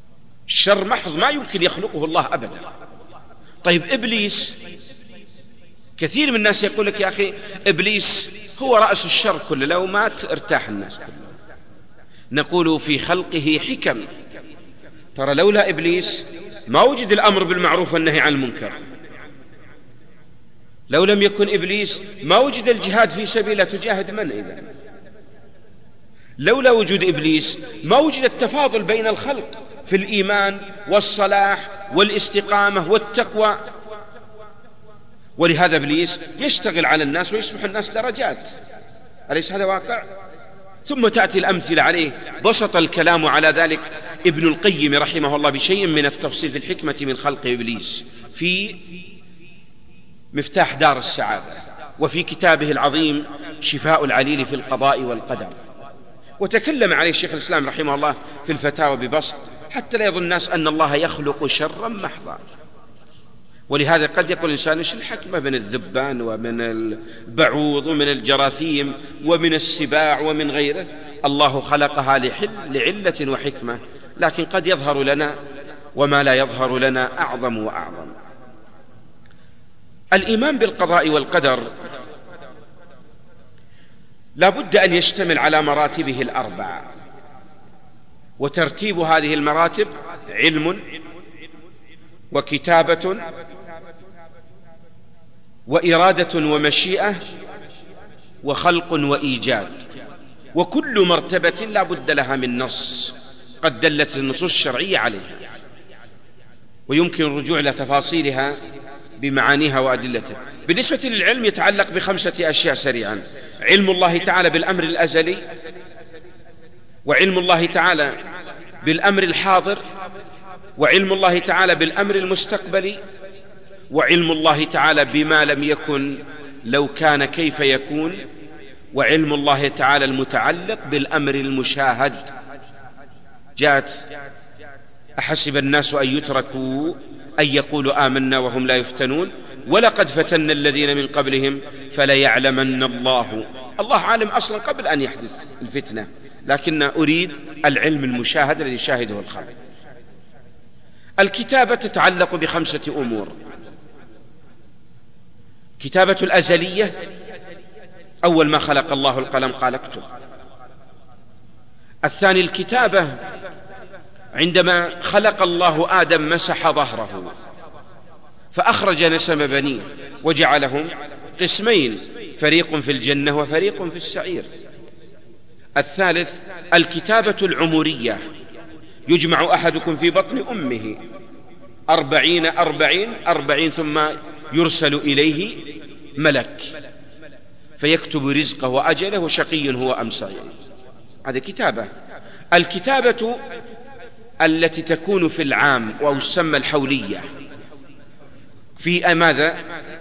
الشر محض ما يمكن يخلقه الله أبدا. طيب إبليس كثير من الناس يقول لك يا أخي إبليس هو رأس الشر كله، لو مات ارتاح الناس كله. نقول في خلقه حكم. ترى لولا إبليس ما وجد الأمر بالمعروف والنهي عن المنكر، لو لم يكن إبليس ما وجد الجهاد في سبيله. تجاهد من إذا؟ لولا وجود إبليس ما وجد التفاضل بين الخلق في الإيمان والصلاح والاستقامة والتقوى. ولهذا إبليس يشتغل على الناس ويصبح الناس درجات، أليس هذا واقع؟ ثم تأتي الأمثلة عليه. بسط الكلام على ذلك ابن القيم رحمه الله بشيء من التفصيل في الحكمة من خلق إبليس في مفتاح دار السعادة، وفي كتابه العظيم شفاء العليل في القضاء والقدر. وتكلم عليه الشيخ الإسلام رحمه الله في الفتاوى ببسط، حتى لا يظن الناس أن الله يخلق شرا محضا. ولهذا قد يقول الإنسان إيش الحكمة من الذبان ومن البعوض ومن الجراثيم ومن السباع ومن غيره؟ الله خلقها لحل لعلة وحكمة، لكن قد يظهر لنا وما لا يظهر لنا أعظم وأعظم. الإيمان بالقضاء والقدر لا بد أن يشتمل على مراتبه الأربعة، وترتيب هذه المراتب علم وكتابة وإرادة ومشيئة وخلق وإيجاد. وكل مرتبة لا بد لها من نص قد دلت النصوص الشرعية عليها، ويمكن الرجوع إلى تفاصيلها بمعانيها وأدلتها. بالنسبة للعلم يتعلق بخمسة أشياء سريعا: علم الله تعالى بالأمر الأزلي، وعلم الله تعالى بالأمر الحاضر، وعلم الله تعالى بالأمر المستقبلي، وعلم الله تعالى بما لم يكن لو كان كيف يكون، وعلم الله تعالى المتعلق بالأمر المشاهد. جاءت أحسب الناس أن يتركوا أن يقولوا آمنا وهم لا يفتنون ولقد فتنا الذين من قبلهم فليعلمن الله. الله عالم أصلا قبل أن يحدث الفتنة، لكن أريد العلم المشاهد الذي يشاهده الخلق. الكتابة تتعلق بخمسة أمور: كتابة الأزلية، أول ما خلق الله القلم قال اكتب. الثاني الكتابة عندما خلق الله آدم مسح ظهره فأخرج نسم بنيه وجعلهم قسمين، فريق في الجنة وفريق في السعير. الثالث الكتابة العمرية، يجمع أحدكم في بطن أمه أربعين أربعين أربعين ثم يرسل إليه ملك فيكتب رزقه وأجله وشقي هو أم سعيد. هذه كتابة. الكتابة التي تكون في العام أو تسمى الحولية، في ماذا؟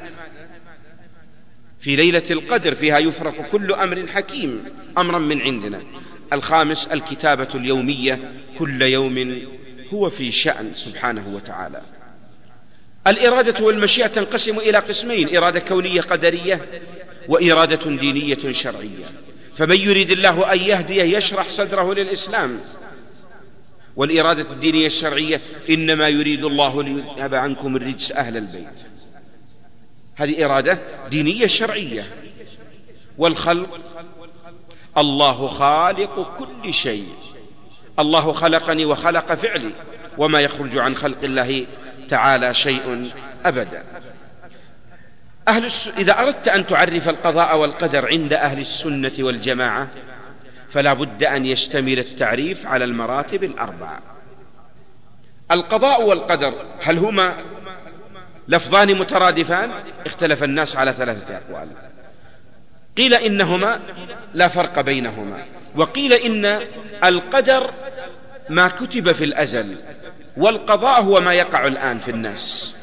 في ليلة القدر، فيها يفرق كل أمر حكيم أمرا من عندنا. الخامس الكتابة اليومية، كل يوم هو في شأن سبحانه وتعالى. الإرادة والمشيئة تنقسم إلى قسمين: إرادة كونية قدرية وإرادة دينية شرعية. فمن يريد الله أن يهديه يشرح صدره للإسلام. والإرادة الدينية الشرعية: إنما يريد الله ليذهب عنكم الرجس أهل البيت. هذه إرادة دينية شرعية. والخلق: الله خالق كل شيء، الله خلقني وخلق فعلي، وما يخرج عن خلق الله تعالى شيء أبدا. أهل الس... إذا أردت أن تعرف القضاء والقدر عند أهل السنة والجماعة فلا بد أن يشتمل التعريف على المراتب الأربعة. القضاء والقدر هل هما لفظان مترادفان؟ اختلف الناس على ثلاثة أقوال. قيل إنهما لا فرق بينهما، وقيل إن القدر ما كتب في الأزل، والقضاء هو ما يقع الآن في الناس.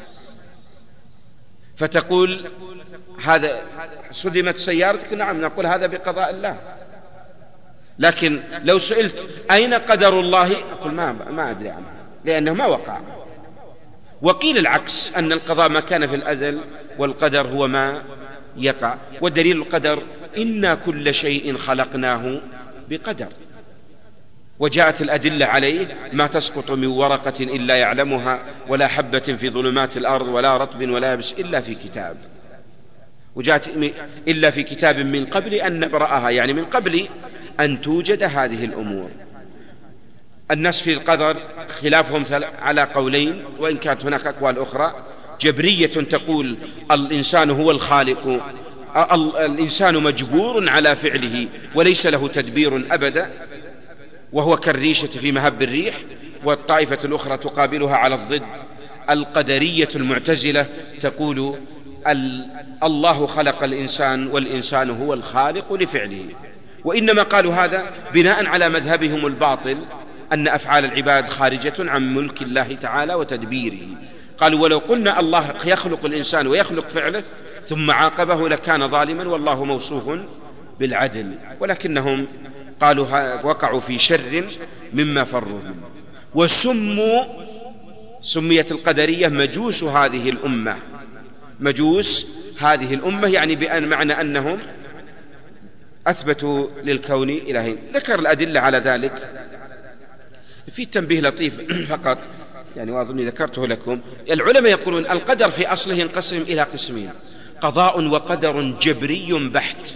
فتقول هذا صدمت سيارتك، نعم نقول هذا بقضاء الله. لكن لو سئلت أين قدر الله أقول ما, ما أدري عنه لأنه ما وقع. وقيل العكس، أن القضاء ما كان في الأزل والقدر هو ما يقع. والدليل القدر: إنا كل شيء خلقناه بقدر. وجاءت الأدلة عليه: ما تسقط من ورقة إلا يعلمها، ولا حبة في ظلمات الأرض، ولا رطب ولا يابس إلا في كتاب. وجاءت إلا في كتاب من قبل أن نبرأها، يعني من قبل أن توجد هذه الأمور. الناس في القدر خلافهم على قولين، وإن كانت هناك أقوال أخرى. جبرية تقول الإنسان هو الخالق، الإنسان مجبور على فعله وليس له تدبير أبدا، وهو كالريشة في مهب الريح. والطائفة الأخرى تقابلها على الضد، القدرية المعتزلة تقول الله خلق الإنسان والإنسان هو الخالق لفعله. وإنما قالوا هذا بناء على مذهبهم الباطل أن أفعال العباد خارجة عن ملك الله تعالى وتدبيره. قالوا ولو قلنا الله يخلق الإنسان ويخلق فعله ثم عاقبه لكان ظالما، والله موصوف بالعدل. ولكنهم قالوا وقعوا في شر مما فروا منه. وسموا سميت القدرية مجوس هذه الأمة، مجوس هذه الأمة، يعني بأن معنى أنهم أثبتوا للكون إلهين. ذكر الأدلة على ذلك في تنبيه لطيف فقط، يعني وأظني ذكرته لكم. العلماء يقولون القدر في أصله ينقسم إلى قسمين: قضاء وقدر جبري بحت،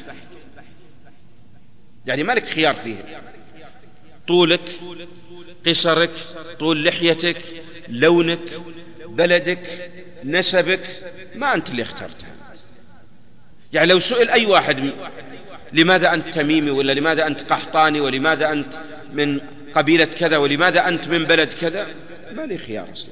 يعني ما لك خيار فيه، طولك، قصرك، طول لحيتك، لونك، بلدك، نسبك، ما أنت اللي اخترتها. يعني لو سئل أي واحد لماذا أنت تميمي، ولا لماذا أنت قحطاني، ولماذا أنت من قبيلة كذا، ولماذا أنت من بلد كذا، ما لي خيار أصلا،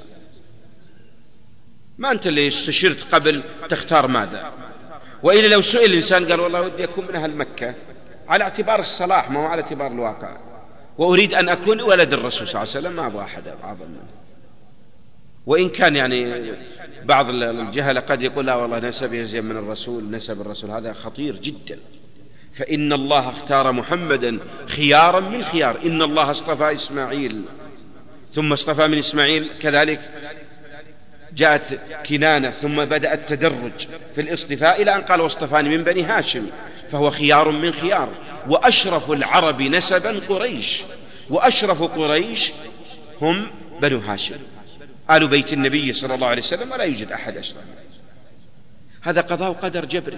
ما أنت اللي استشرت قبل تختار ماذا. وإلا لو سئل الإنسان قال والله ودي أكون من أهل مكة على اعتبار الصلاح ما هو على اعتبار الواقع، وأريد أن أكون ولد الرسول صلى الله عليه وسلم، ما أبغى أحد أعظم منه. وإن كان يعني بعض الجهل قد يقول لا والله نسب يزين من الرسول، نسب الرسول هذا خطير جدا. فإن الله اختار محمدا خيارا من خيار. إن الله اصطفى إسماعيل ثم اصطفى من إسماعيل كذلك جاءت كنانة، ثم بدأ التدرج في الاصطفاء إلى أن قال واصطفاني من بني هاشم، فهو خيار من خيار. وأشرف العرب نسبا قريش، وأشرف قريش هم بنو هاشم آل بيت النبي صلى الله عليه وسلم، ولا يوجد أحد أشرف. هذا قضاء وقدر جبري،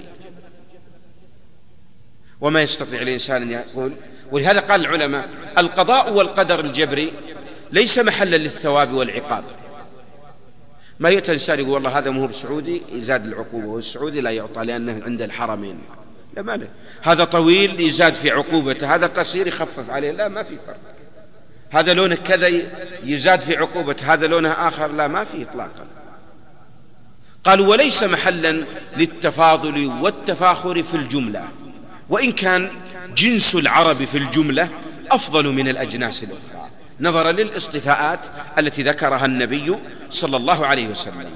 وما يستطيع الإنسان أن يقول. ولهذا قال العلماء القضاء والقدر الجبري ليس محلا للثواب والعقاب. ما يأتي إنسان يقول والله هذا مو بسعودي يزاد العقوبة، والسعودي لا يعطى لأنه عند الحرمين، لا ما له. هذا طويل يزاد في عقوبته، هذا قصير يخفف عليه، لا ما في فرق. هذا لونه كذا يزاد في عقوبته، هذا لونه آخر، لا ما في إطلاقا. قالوا وليس محلا للتفاضل والتفاخر في الجملة، وإن كان جنس العرب في الجملة أفضل من الأجناس الأخرى نظرا للاصطفاءات التي ذكرها النبي صلى الله عليه وسلم.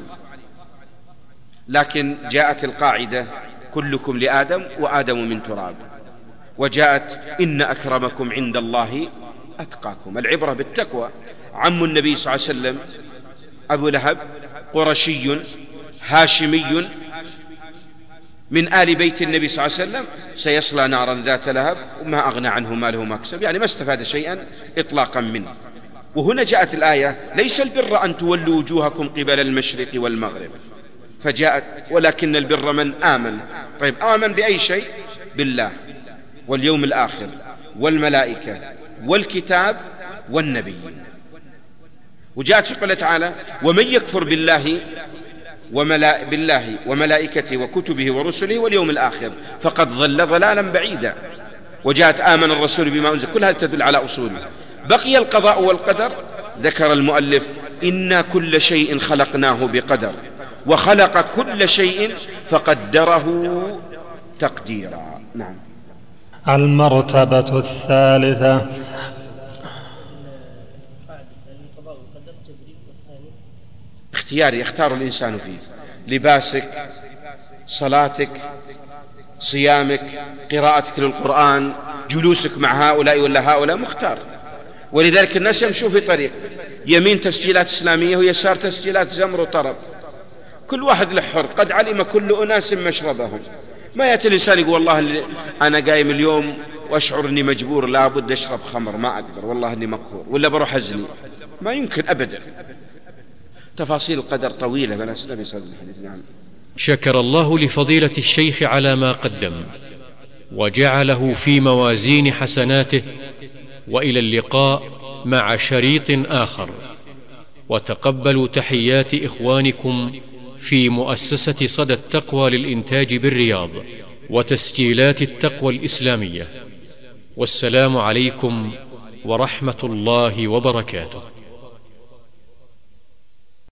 لكن جاءت القاعدة كلكم لآدم وآدم من تراب، وجاءت إن أكرمكم عند الله أتقاكم. العبرة بالتقوى. عم النبي صلى الله عليه وسلم أبو لهب قرشي هاشمي من آل بيت النبي صلى الله عليه وسلم، سيصلى نارا ذات لهب وما أغنى عنه ماله ما كسب، يعني ما استفاد شيئا إطلاقا منه. وهنا جاءت الآية ليس البر أن تولوا وجوهكم قبل المشرق والمغرب، فجاءت ولكن البر من آمن. طيب آمن بأي شيء؟ بالله واليوم الآخر والملائكة والكتاب والنبي. وجاءت في قوله تعالى ومن يكفر بالله وملا... بالله وملائكته وكتبه ورسله واليوم الآخر فقد ضل ضلالا بعيدا. وجاءت آمن الرسول بما أنزل، كل هذا تدل على أصوله. بقي القضاء والقدر. ذكر المؤلف إنا كل شيء خلقناه بقدر، وخلق كل شيء فقدره تقديرا. نعم. المرتبة الثالثة اختياري يختار الإنسان فيه. لباسك، صلاتك، صيامك، قراءتك للقرآن، جلوسك مع هؤلاء ولا هؤلاء، مختار. ولذلك الناس يمشوا في طريق يمين تسجيلات إسلامية ويسار تسجيلات زمر وطرب، كل واحد له حر، قد علم كل أناس مشربهم. ما يأتي الإنسان يقول والله أنا قايم اليوم وأشعر أني مجبور لابد أشرب خمر، ما أقدر، والله أني مقهور، ولا بروح أزني، ما يمكن أبدا. تفاصيل القدر طويلة بلا سلام يصل الحديث. نعم. شكر الله لفضيلة الشيخ على ما قدم وجعله في موازين حسناته، وإلى اللقاء مع شريط آخر. وتقبلوا تحيات إخوانكم في مؤسسة صدى التقوى للإنتاج بالرياض وتسجيلات التقوى الإسلامية. والسلام عليكم ورحمة الله وبركاته.